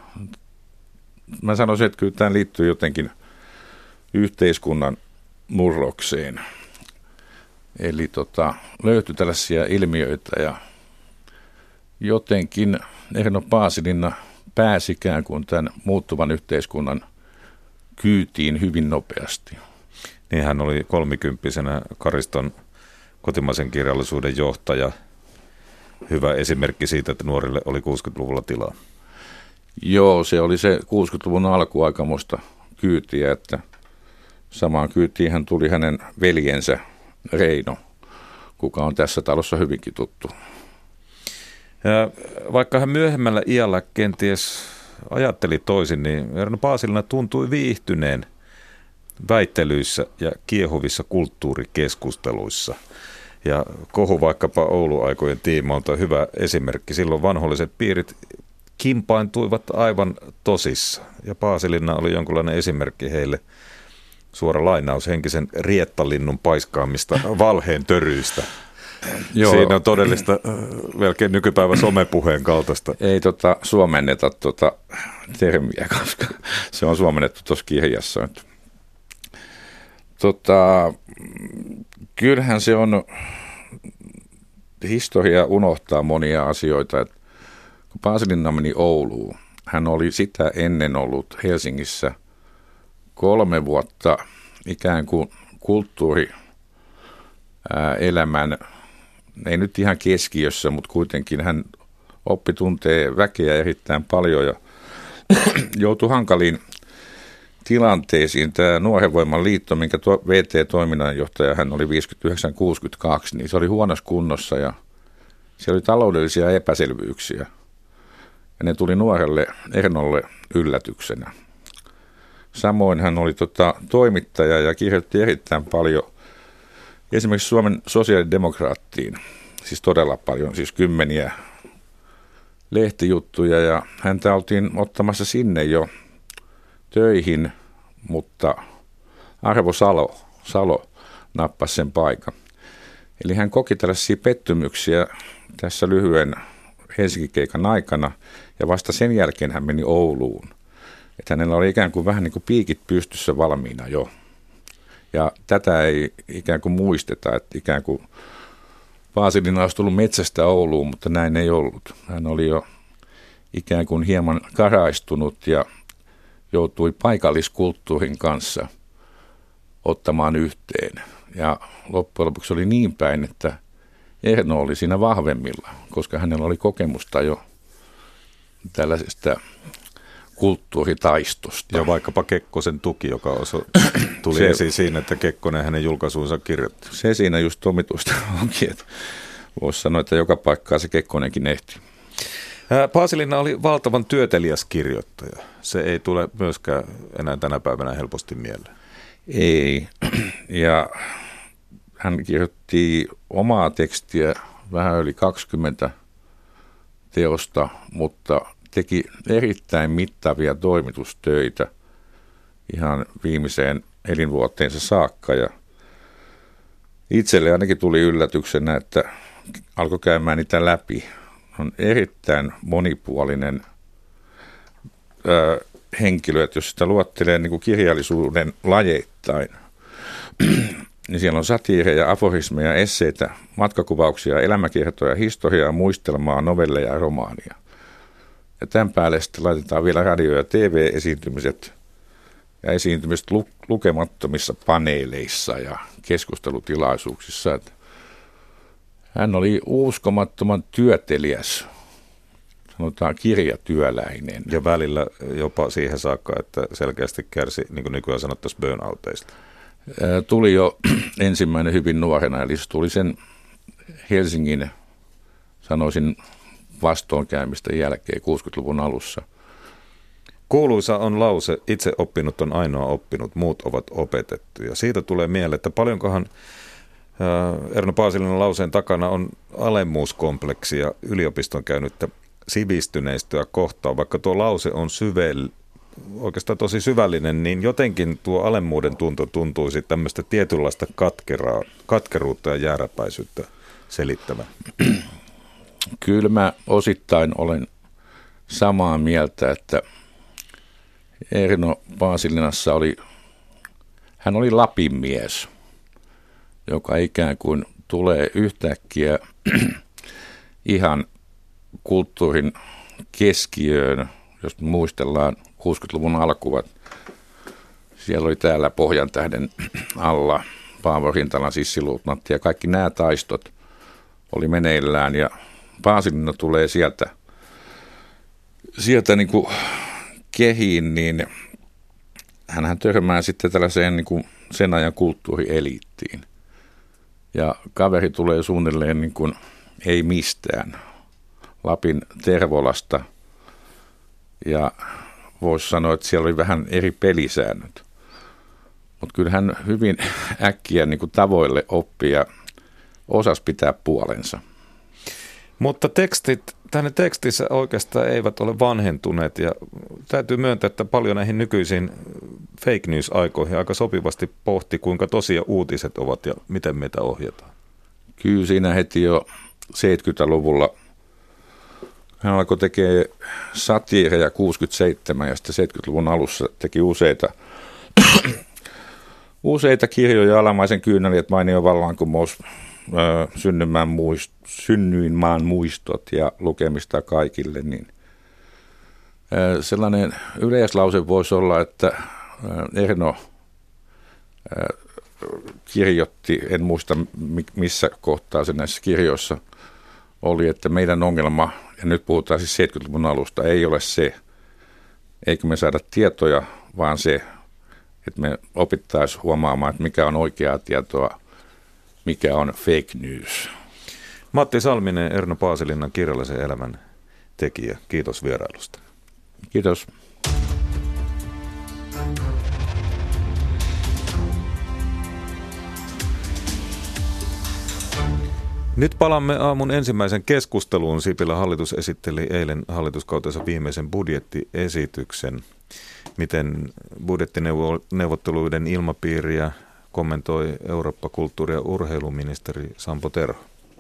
mä sanoisin, että kyllä tämä liittyy jotenkin yhteiskunnan murrokseen. Eli löytyi tällaisia ilmiöitä ja jotenkin Erno Paasilinna pääsi ikään kuin tämän muuttuvan yhteiskunnan kyytiin hyvin nopeasti.
Niin hän oli 30-vuotiaana Kariston kotimaisen kirjallisuuden johtaja. Hyvä esimerkki siitä, että nuorille oli 60-luvulla tilaa.
Joo, se oli se 60-luvun alkuaikamoista kyytiä, että samaan kyytiin hän tuli hänen veljensä Reino, kuka on tässä talossa hyvinkin tuttu.
Ja vaikka hän myöhemmällä iällä kenties ajatteli toisin, niin Erno Paasilinna tuntui viihtyneen väittelyissä ja kiehuvissa kulttuurikeskusteluissa. Ja kohu vaikkapa Oulu-aikojen tiimoilta hyvä esimerkki. Silloin vanholliset piirit kimpaintuivat aivan tosissa. Ja Paasilinna oli jonkinlainen esimerkki heille. Suora lainaus henkisen riettalinnun paiskaamista valheen töryistä. Joo. Siinä on todellista melkein nykypäivän somepuheen kaltaista.
Ei suomenneta termiä, koska se on suomennettu tuossa kirjassa. Kyllähän se on, historia unohtaa monia asioita. Et kun Paasilinna meni Ouluun, hän oli sitä ennen ollut Helsingissä 3 vuotta ikään kuin kulttuurielämän, ei nyt ihan keskiössä, mutta kuitenkin hän oppi tuntee väkeä erittäin paljon ja joutui hankaliin tilanteisiin. Tämä Nuoren Voiman liitto, minkä VT-toiminnanjohtaja hän oli 59-62, niin se oli huonossa kunnossa ja siellä oli taloudellisia epäselvyyksiä. Ja ne tuli nuorelle Ernolle yllätyksenä. Samoin hän oli toimittaja ja kirjoitti erittäin paljon esimerkiksi Suomen sosiaalidemokraattiin, siis todella paljon, siis 10 lehtijuttuja ja häntä oltiin ottamassa sinne jo töihin, mutta Arvo Salo nappasi sen paikan. Eli hän koki tällaisia pettymyksiä tässä lyhyen Helsinki-keikan aikana ja vasta sen jälkeen hän meni Ouluun. Että hänellä oli ikään kuin vähän niin kuin piikit pystyssä valmiina jo. Ja tätä ei ikään kuin muisteta, että ikään kuin Paasilinna olisi tullut metsästä Ouluun, mutta näin ei ollut. Hän oli jo ikään kuin hieman karaistunut ja joutui paikalliskulttuurin kanssa ottamaan yhteen. Ja loppujen lopuksi oli niin päin, että Erno oli siinä vahvemmilla, koska hänellä oli kokemusta jo tällaisesta kulttuuritaistosta.
Ja vaikkapa Kekkosen tuki, joka tuli esiin siinä, että Kekkonen hänen julkaisuunsa kirjoitti.
Se siinä just omituista onkin, että voisi sanoa, että joka paikkaa se Kekkonenkin ehti.
Paasilinna oli valtavan työteliäs kirjoittaja. Se ei tule myöskään enää tänä päivänä helposti mieleen.
Ei. Ja hän kirjoitti omaa tekstiä vähän yli 20 teosta, mutta teki erittäin mittavia toimitustöitä ihan viimeiseen elinvuoteensa saakka. Ja itselle ainakin tuli yllätyksenä, että alkoi käymään niitä läpi. On erittäin monipuolinen henkilö, että jos sitä luottelee niin kuin kirjallisuuden lajeittain, niin siellä on satiireja, aforismeja, esseitä, matkakuvauksia, elämäkertoja, historiaa, muistelmaa, novelleja ja romaania. Ja tämän päälle sitten laitetaan vielä radio- ja TV-esiintymiset ja esiintymiset lukemattomissa paneeleissa ja keskustelutilaisuuksissa. Että hän oli uskomattoman työteliäs, sanotaan kirjatyöläinen.
Ja välillä jopa siihen saakka, että selkeästi kärsi, niin kuin nykyään sanottaisiin, burnouteista.
Tuli jo ensimmäinen hyvin nuorena, eli se tuli sen Helsingin, sanoisin, vastoinkäymistä jälkeen 60-luvun alussa.
Kuuluisa on lause, itse oppinut on ainoa oppinut, muut ovat opetettu. Ja siitä tulee mieleen, että paljonkohan Erno Paasilinnan lauseen takana on alemmuuskompleksia yliopiston käynyttä sivistyneistöä kohtaan. Vaikka tuo lause on oikeastaan tosi syvällinen, niin jotenkin tuo alemmuuden tunto tuntuisi tämmöistä tietynlaista katkeruutta ja jääräpäisyyttä selittävän.
Kyllä mä osittain olen samaa mieltä, että Erno Paasilinnassa hän oli Lapin mies, joka ikään kuin tulee yhtäkkiä ihan kulttuurin keskiöön, jos muistellaan 60-luvun alkua. Siellä oli täällä Pohjantähden alla Paavo Rintalan sissiluutnantti ja kaikki nämä taistot oli meneillään ja Paasilinna tulee sieltä niin kuin kehiin, niin hänhän törmää sitten tällaiseen niin kuin sen ajan kulttuurieliittiin. Ja kaveri tulee suunnilleen niin kuin ei mistään, Lapin Tervolasta. Ja voisi sanoa, että siellä oli vähän eri pelisäännöt. Mutta kyllä hän hyvin äkkiä niin kuin tavoille oppi ja osas pitää puolensa.
Mutta tänne tekstissä oikeastaan eivät ole vanhentuneet ja täytyy myöntää, että paljon näihin nykyisiin fake news-aikoihin aika sopivasti pohti, kuinka tosia uutiset ovat ja miten meitä ohjataan.
Kyllä siinä heti jo 70-luvulla hän alkoi tekemään satiireja 67 ja sitten 70-luvun alussa teki useita kirjoja, Alamaisen kyyneliät, mainio vallankumous, synnyinmaan muistot ja lukemista kaikille, niin sellainen yleislause voisi olla, että Erno kirjoitti, en muista missä kohtaa se näissä kirjoissa oli, että meidän ongelma, ja nyt puhutaan siis 70-luvun alusta, ei ole se, eikö me saada tietoja, vaan se, että me opittaisiin huomaamaan, että mikä on oikeaa tietoa, mikä on fake news.
Matti Salminen, Erno Paasilinnan kirjallisen elämän tekijä. Kiitos vierailusta.
Kiitos.
Nyt palaamme aamun ensimmäisen keskusteluun. Sipilän hallitus esitteli eilen hallituskautensa viimeisen budjettiesityksen. Miten budjettineuvotteluiden ilmapiiriä kommentoi Eurooppa-, kulttuuri- ja urheiluministeri Sampo Terho?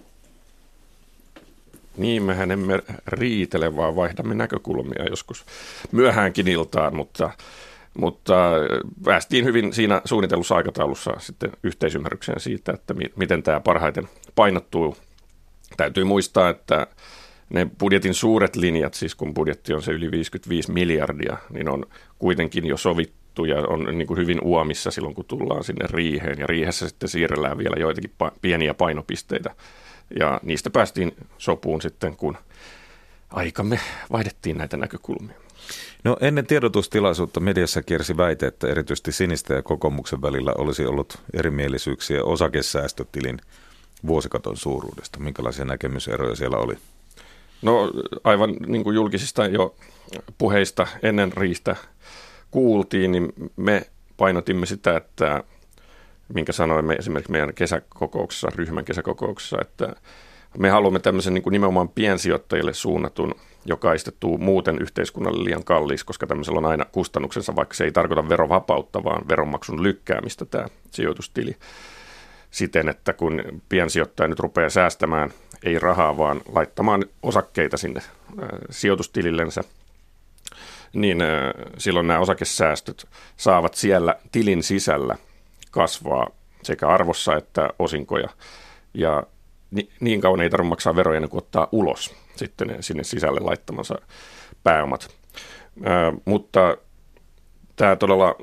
Niin, mehän emme riitele, vaan vaihdamme näkökulmia joskus myöhäänkin iltaan, mutta päästiin hyvin siinä suunnitellussa aikataulussa sitten yhteisymmärrykseen siitä, että miten tämä parhaiten painottuu. Täytyy muistaa, että ne budjetin suuret linjat, siis kun budjetti on se yli 55 miljardia, niin on kuitenkin jo sovittu ja on niin kuin hyvin uomissa silloin, kun tullaan sinne riiheen. Ja riihessä sitten siirrellään vielä joitakin pieniä painopisteitä. Ja niistä päästiin sopuun sitten, kun aikamme vaihdettiin näitä näkökulmia.
No ennen tiedotustilaisuutta mediassa kiersi väite, että erityisesti Sinistä ja kokoomuksen välillä olisi ollut erimielisyyksiä osakesäästötilin vuosikaton suuruudesta. Minkälaisia näkemyseroja siellä oli?
No aivan niin kuin julkisista jo puheista ennen riistä kuultiin, niin me painotimme sitä, että minkä sanoimme esimerkiksi meidän kesäkokouksessa, ryhmän kesäkokouksessa, että me haluamme tämmöisen niin kuin nimenomaan piensijoittajille suunnatun, joka aistettuu muuten yhteiskunnalle liian kalliiksi, koska tämmöisellä on aina kustannuksensa, vaikka se ei tarkoita verovapautta, vaan veronmaksun lykkäämistä tämä sijoitustili. Siten, että kun piensijoittaja nyt rupeaa säästämään, ei rahaa, vaan laittamaan osakkeita sinne sijoitustilillensä, niin silloin nämä osakesäästöt saavat siellä tilin sisällä kasvaa sekä arvossa että osinkoja. Ja niin kauan ei tarvitse maksaa veroja ennen kuin ottaa ulos sitten sinne sisälle laittamansa pääomat. Mutta tämä todella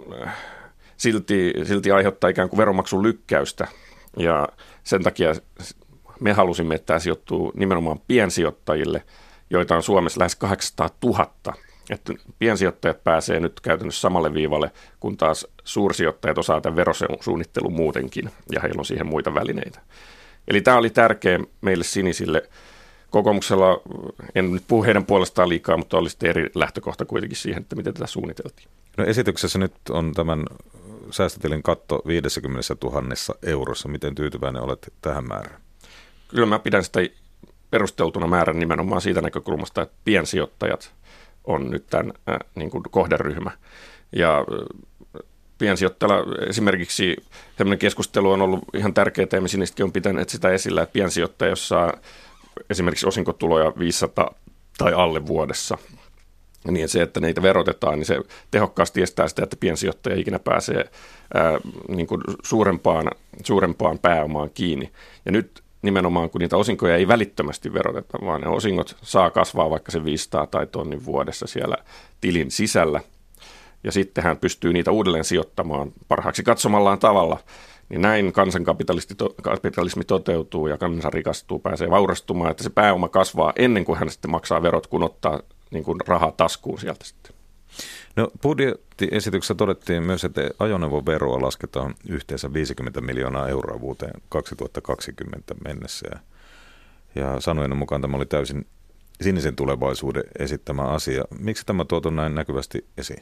silti aiheuttaa ikään kuin veronmaksun lykkäystä. Ja sen takia me halusimme, että tämä sijoittuu nimenomaan piensijoittajille, joita on Suomessa lähes 800 000. Että piensijoittajat pääsee nyt käytännössä samalle viivalle, kun taas suursijoittajat osaa tämän verosuunnittelun muutenkin, ja heillä on siihen muita välineitä. Eli tämä oli tärkeä meille sinisille. Kokoomuksella, en nyt puhu heidän puolestaan liikaa, mutta oli sitten eri lähtökohta kuitenkin siihen, että miten tätä suunniteltiin.
No esityksessä nyt on tämän säästötilin katto 50 000 eurossa. Miten tyytyväinen olet tähän määrään?
Kyllä mä pidän sitä perusteltuna määrän nimenomaan siitä näkökulmasta, että piensijoittajat on nyt tämän niin kuin kohderyhmä. Ja piensijoittajalla esimerkiksi tämmöinen keskustelu on ollut ihan tärkeää, ja me sinistäkin on pitänyt sitä esillä, että piensijoittaja, jos saa esimerkiksi osinkotuloja 500 tai alle vuodessa, niin se, että verotetaan, niin se tehokkaasti estää sitä, että piensijoittaja ikinä pääsee niin kuin suurempaan pääomaan kiinni. Ja nyt nimenomaan, kun niitä osinkoja ei välittömästi veroteta, vaan ne osingot saa kasvaa vaikka se 500 tai tonnin vuodessa siellä tilin sisällä, ja sitten hän pystyy niitä uudelleen sijoittamaan parhaaksi katsomallaan tavalla, niin näin kansankapitalismi toteutuu ja kansa rikastuu, pääsee vaurastumaan, että se pääoma kasvaa ennen kuin hän sitten maksaa verot, kun ottaa niin kuin rahaa taskuun sieltä sitten.
No budjettiesityksessä todettiin myös, että ajoneuvoveroa lasketaan yhteensä 50 miljoonaa euroa vuoteen 2020 mennessä. Ja sanojen mukaan tämä oli täysin sinisen tulevaisuuden esittämä asia. Miksi tämä tuotu näin näkyvästi esiin?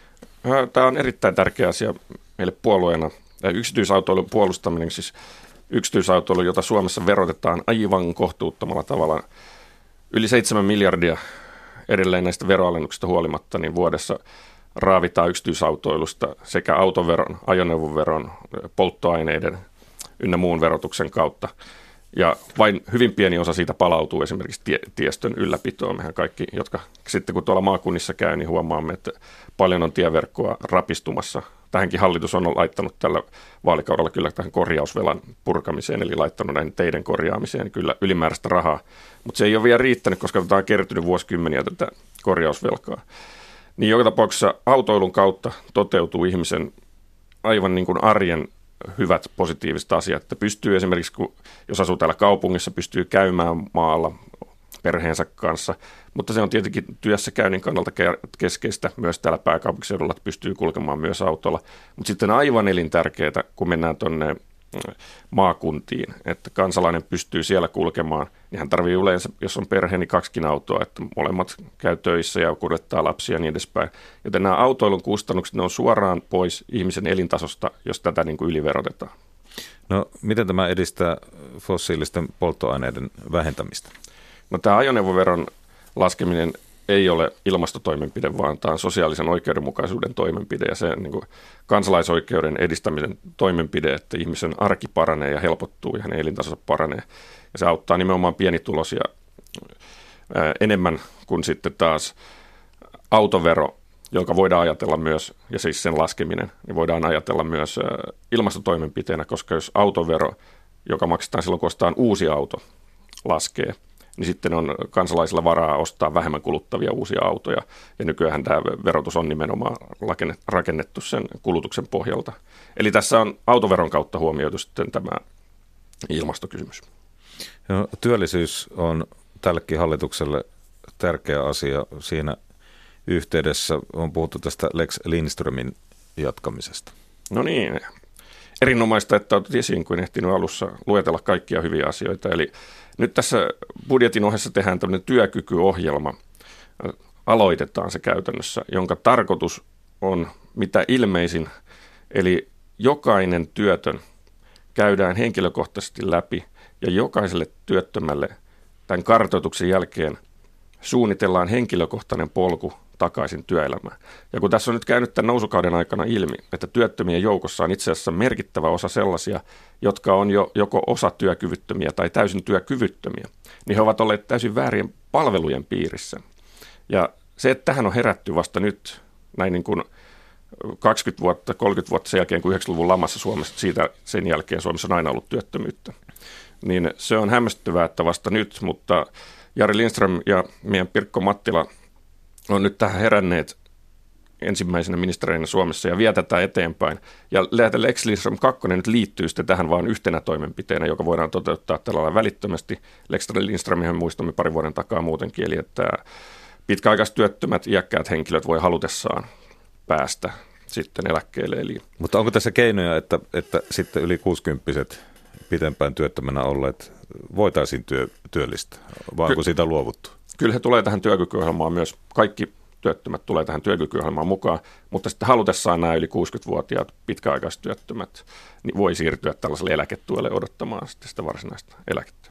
Tämä
on erittäin tärkeä asia meille puolueena. Yksityisautoilun puolustaminen, siis yksityisautoilu, jota Suomessa verotetaan aivan kohtuuttomalla tavalla. Yli 7 miljardia edelleen näistä veroalennuksista huolimatta, niin vuodessa raavitaan yksityisautoilusta sekä autoveron, ajoneuvoveron, polttoaineiden ynnä muun verotuksen kautta. Ja vain hyvin pieni osa siitä palautuu esimerkiksi tiestön ylläpitoon. Mehän kaikki, jotka sitten kun tuolla maakunnissa käy, niin huomaamme, että paljon on tieverkkoa rapistumassa. Tähänkin hallitus on laittanut tällä vaalikaudella kyllä tähän korjausvelan purkamiseen, eli laittanut näin teiden korjaamiseen kyllä ylimääräistä rahaa. Mutta se ei ole vielä riittänyt, koska tämä on kertynyt vuosikymmeniä tätä korjausvelkaa. Niin joka tapauksessa autoilun kautta toteutuu ihmisen aivan niin kuin arjen hyvät positiiviset asiat, että pystyy esimerkiksi, jos asuu täällä kaupungissa, pystyy käymään maalla perheensä kanssa, mutta se on tietenkin työssäkäynnin kannalta keskeistä myös täällä pääkaupunkiseudulla, että pystyy kulkemaan myös autolla, mutta sitten aivan elintärkeää, kun mennään tuonne maakuntiin, että kansalainen pystyy siellä kulkemaan, niin hän tarvitsee yleensä, jos on perhe, niin 2 autoa, että molemmat käy töissä ja kuljettaa lapsia ja niin edespäin. Joten nämä autoilun kustannukset, ne on suoraan pois ihmisen elintasosta, jos tätä niin kuin yliverotetaan.
No, miten tämä edistää fossiilisten polttoaineiden vähentämistä?
No, tämä ajoneuvoveron laskeminen ei ole ilmastotoimenpide, vaan tämä on sosiaalisen oikeudenmukaisuuden toimenpide ja se niin kuin kansalaisoikeuden edistämisen toimenpide, että ihmisen arki paranee ja helpottuu ja hänen elintasonsa paranee. Ja se auttaa nimenomaan pienituloisia enemmän kuin sitten taas autovero, jonka voidaan ajatella myös, ja siis sen laskeminen, niin voidaan ajatella myös ilmastotoimenpiteenä, koska jos autovero, joka maksetaan silloin, kun ostetaan uusi auto, laskee, niin sitten on kansalaisilla varaa ostaa vähemmän kuluttavia uusia autoja. Ja nykyään tämä verotus on nimenomaan rakennettu sen kulutuksen pohjalta. Eli tässä on autoveron kautta huomioitu sitten tämä ilmastokysymys.
No, työllisyys on tällekin hallitukselle tärkeä asia. Siinä yhteydessä on puhuttu tästä Lex Lindströmin jatkamisesta.
No niin, erinomaista, että olet esiin, kun ehtinyt alussa luetella kaikkia hyviä asioita. Eli nyt tässä budjetin ohessa tehdään tämmöinen työkykyohjelma, aloitetaan se käytännössä, jonka tarkoitus on mitä ilmeisin, eli jokainen työtön käydään henkilökohtaisesti läpi ja jokaiselle työttömälle tämän kartoituksen jälkeen suunnitellaan henkilökohtainen polku takaisin työelämään. Ja kun tässä on nyt käynyt tämän nousukauden aikana ilmi, että työttömien joukossa on itse asiassa merkittävä osa sellaisia, jotka on jo joko osatyökyvyttömiä tai täysin työkyvyttömiä, niin he ovat olleet täysin väärien palvelujen piirissä. Ja se, että tähän on herätty vasta nyt, näin niin kuin 20 vuotta, 30 vuotta sen jälkeen, kun 90-luvun lamassa Suomessa, siitä sen jälkeen Suomessa on aina ollut työttömyyttä, niin se on hämmästyvää, että vasta nyt, mutta Jari Lindström ja meidän Pirkko Mattila on nyt tähän heränneet ensimmäisenä ministereinä Suomessa ja vie tätä eteenpäin. Ja Lex Lindström 2 nyt liittyy sitten tähän vain yhtenä toimenpiteenä, joka voidaan toteuttaa tällä lailla välittömästi. Lex Lindströmihän muistamme parin vuoden takaa muutenkin, eli että pitkäaikaistyöttömät, iäkkäät henkilöt voi halutessaan päästä sitten eläkkeelle.
Mutta onko tässä keinoja, että sitten yli 60-vuotiaat pitempään työttömänä olleet voitaisiin työllistää, vai onko siitä luovuttu? Kyllä
he tulee tähän työkykyohjelmaan myös, kaikki työttömät tulee tähän työkykyohjelmaan mukaan, mutta sitten halutessaan nämä yli 60-vuotiaat pitkäaikaistyöttömät niin voi siirtyä tällaiselle eläketuelle odottamaan sitten sitä varsinaista eläkettä.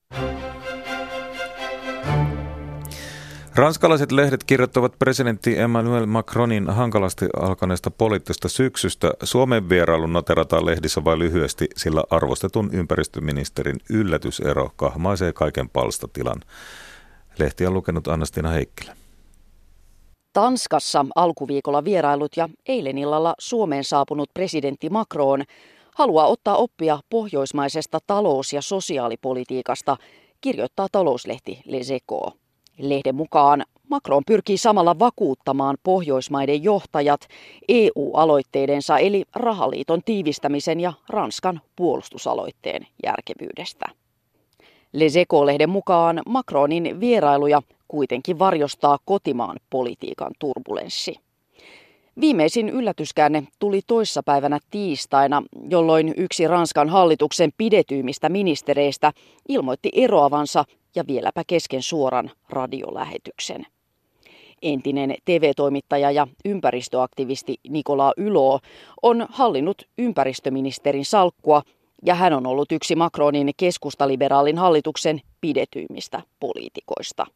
Ranskalaiset lehdet kirjoittavat presidentti Emmanuel Macronin hankalasti alkaneesta poliittisesta syksystä. Suomen vierailun noterataan lehdissä vain lyhyesti, sillä arvostetun ympäristöministerin yllätysero kahmaisee kaiken palstatilan. Lehtiä on lukenut Anna-Stina Heikkilä.
Tanskassa alkuviikolla vierailut ja eilen illalla Suomeen saapunut presidentti Macron haluaa ottaa oppia pohjoismaisesta talous- ja sosiaalipolitiikasta, kirjoittaa talouslehti Les Echos. Lehden mukaan Macron pyrkii samalla vakuuttamaan Pohjoismaiden johtajat EU-aloitteidensa eli rahaliiton tiivistämisen ja Ranskan puolustusaloitteen järkevyydestä. Les Echos-lehden mukaan Macronin vierailuja kuitenkin varjostaa kotimaan politiikan turbulenssi. Viimeisin yllätyskäänne tuli toissapäivänä tiistaina, jolloin yksi Ranskan hallituksen pidetyimmistä ministereistä ilmoitti eroavansa ja vieläpä kesken suoran radiolähetyksen. Entinen TV-toimittaja ja ympäristöaktivisti Nicolas Hulot on hallinnut ympäristöministerin salkkua ja hän on ollut yksi Macronin keskustaliberaalin hallituksen pidetyimmistä poliitikoista.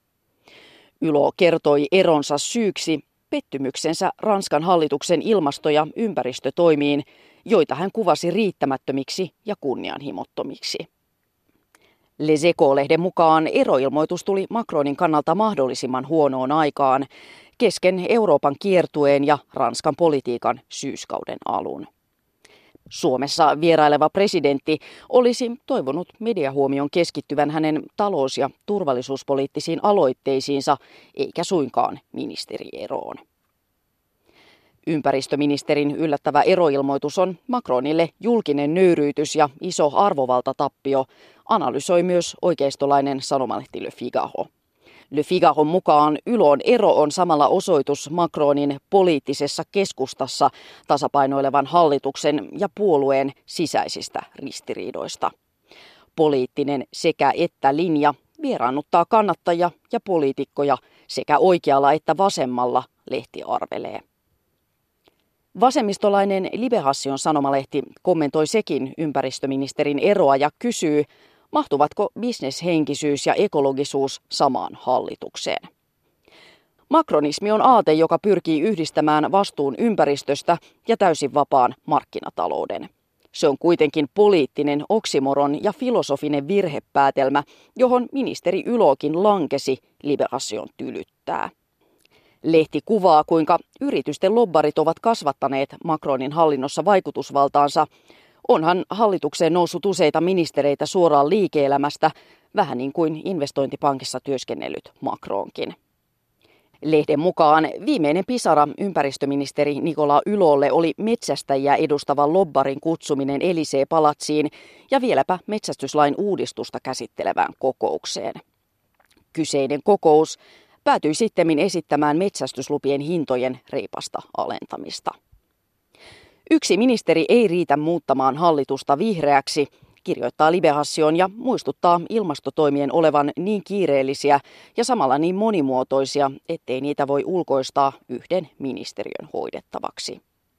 Ylö kertoi eronsa syyksi pettymyksensä Ranskan hallituksen ilmasto- ja ympäristötoimiin, joita hän kuvasi riittämättömiksi ja kunnianhimottomiksi. Les Echos-lehden mukaan eroilmoitus tuli Macronin kannalta mahdollisimman huonoon aikaan, kesken Euroopan kiertueen ja Ranskan politiikan syyskauden alun. Suomessa vieraileva presidentti olisi toivonut mediahuomion keskittyvän hänen talous- ja turvallisuuspoliittisiin aloitteisiinsa, eikä suinkaan ministerieroon. Ympäristöministerin yllättävä eroilmoitus on Macronille julkinen nöyryytys ja iso arvovaltatappio, analysoi myös oikeistolainen sanomalehti Le Figaro. Le Figaron mukaan Ylön ero on samalla osoitus Macronin poliittisessa keskustassa tasapainoilevan hallituksen ja puolueen sisäisistä ristiriidoista. Poliittinen sekä että linja vieraannuttaa kannattajia ja poliitikkoja sekä oikealla että vasemmalla, lehti arvelee. Vasemmistolainen Libération sanomalehti kommentoi sekin ympäristöministerin eroa ja kysyy, mahtuvatko bisneshenkisyys ja ekologisuus samaan hallitukseen. Macronismi on aate, joka pyrkii yhdistämään vastuun ympäristöstä ja täysin vapaan markkinatalouden. Se on kuitenkin poliittinen oksimoron ja filosofinen virhepäätelmä, johon ministeri Ylökin lankesi, Libération tylyttää. Lehti kuvaa, kuinka yritysten lobbarit ovat kasvattaneet Macronin hallinnossa vaikutusvaltaansa. Onhan hallitukseen noussut useita ministereitä suoraan liike-elämästä, vähän niin kuin investointipankissa työskennellyt Macronkin. Lehden mukaan viimeinen pisara ympäristöministeri Nicolas Hulot'lle oli metsästäjiä edustavan lobbarin kutsuminen Élysée-palatsiin ja vieläpä metsästyslain uudistusta käsittelevään kokoukseen. Kyseinen kokous päätyi sittemmin esittämään metsästyslupien hintojen reipasta alentamista. Yksi ministeri ei riitä muuttamaan hallitusta vihreäksi, kirjoittaa Libération ja muistuttaa ilmastotoimien olevan niin kiireellisiä ja samalla niin monimuotoisia, ettei niitä voi ulkoistaa yhden ministeriön hoidettavaksi.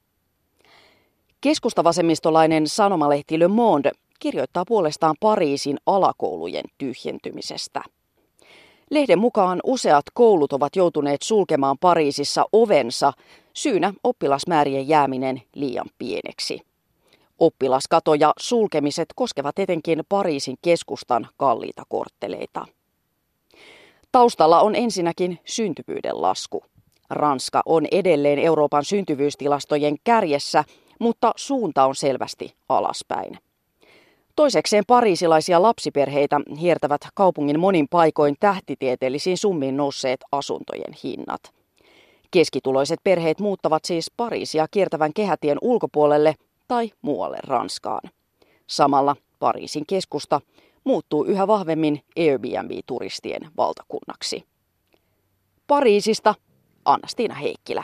Keskustavasemmistolainen sanomalehti Le Monde kirjoittaa puolestaan Pariisin alakoulujen tyhjentymisestä. Lehden mukaan useat koulut ovat joutuneet sulkemaan Pariisissa ovensa, syynä oppilasmäärien jääminen liian pieneksi. Oppilaskato ja sulkemiset koskevat etenkin Pariisin keskustan kalliita kortteleita. Taustalla on ensinnäkin syntyvyyden lasku. Ranska on edelleen Euroopan syntyvyystilastojen kärjessä, mutta suunta on selvästi alaspäin. Toisekseen pariisilaisia lapsiperheitä hiertävät kaupungin monin paikoin tähtitieteellisiin summiin nousseet asuntojen hinnat. Keskituloiset perheet muuttavat siis Pariisia kiertävän kehätien ulkopuolelle tai muualle Ranskaan. Samalla Pariisin keskusta muuttuu yhä vahvemmin Airbnb-turistien valtakunnaksi. Pariisista Anna-Stiina Heikkilä.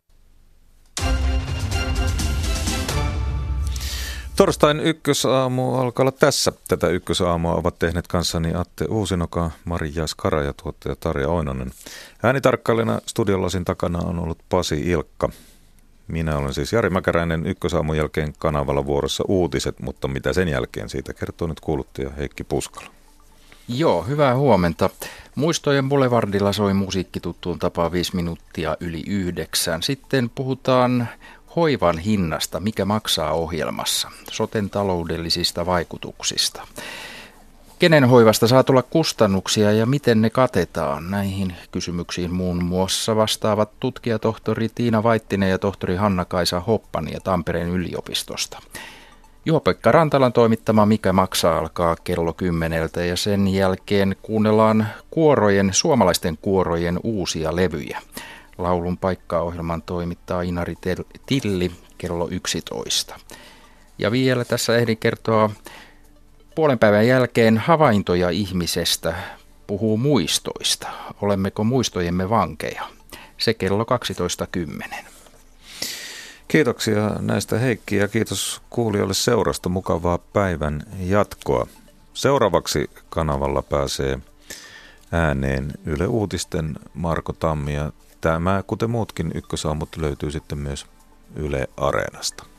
Torstain ykkösaamu alkaa olla tässä. Tätä ykkösaamua ovat tehneet kanssani Atte Uusinoka, Mari Jaskara ja tuottaja Tarja Oinonen. Äänitarkkailijana studiollasin takana on ollut Pasi Ilkka. Minä olen siis Jari Mäkäräinen, ykkösaamun jälkeen kanavalla vuorossa uutiset, mutta mitä sen jälkeen siitä kertoo nyt kuuluttaja Heikki Puskala.
Joo, hyvää huomenta. Muistojen Boulevardilla soi musiikki tuttuun tapaan 5 minuuttia yli 9. Sitten puhutaan hoivan hinnasta, mikä maksaa ohjelmassa, soten taloudellisista vaikutuksista. Kenen hoivasta saa tulla kustannuksia ja miten ne katetaan? Näihin kysymyksiin muun muassa vastaavat tutkijatohtori Tiina Vaittinen ja tohtori Hanna-Kaisa Hoppani Tampereen yliopistosta. Juho-Pekka Rantalan toimittama Mikä maksaa alkaa kello 10 ja sen jälkeen kuunnellaan suomalaisten kuorojen uusia levyjä. Laulun paikkaa-ohjelman toimittaa Inari Tilli kello 11. Ja vielä tässä ehdin kertoa puolen päivän jälkeen havaintoja ihmisestä puhuu muistoista. Olemmeko muistojemme vankeja? Se kello 12.10.
Kiitoksia näistä Heikki ja kiitos kuulijoille seurasta. Mukavaa päivän jatkoa. Seuraavaksi kanavalla pääsee ääneen Yle Uutisten Marko Tammi ja tämä, kuten muutkin ykkösaamut, löytyy sitten myös Yle Areenasta.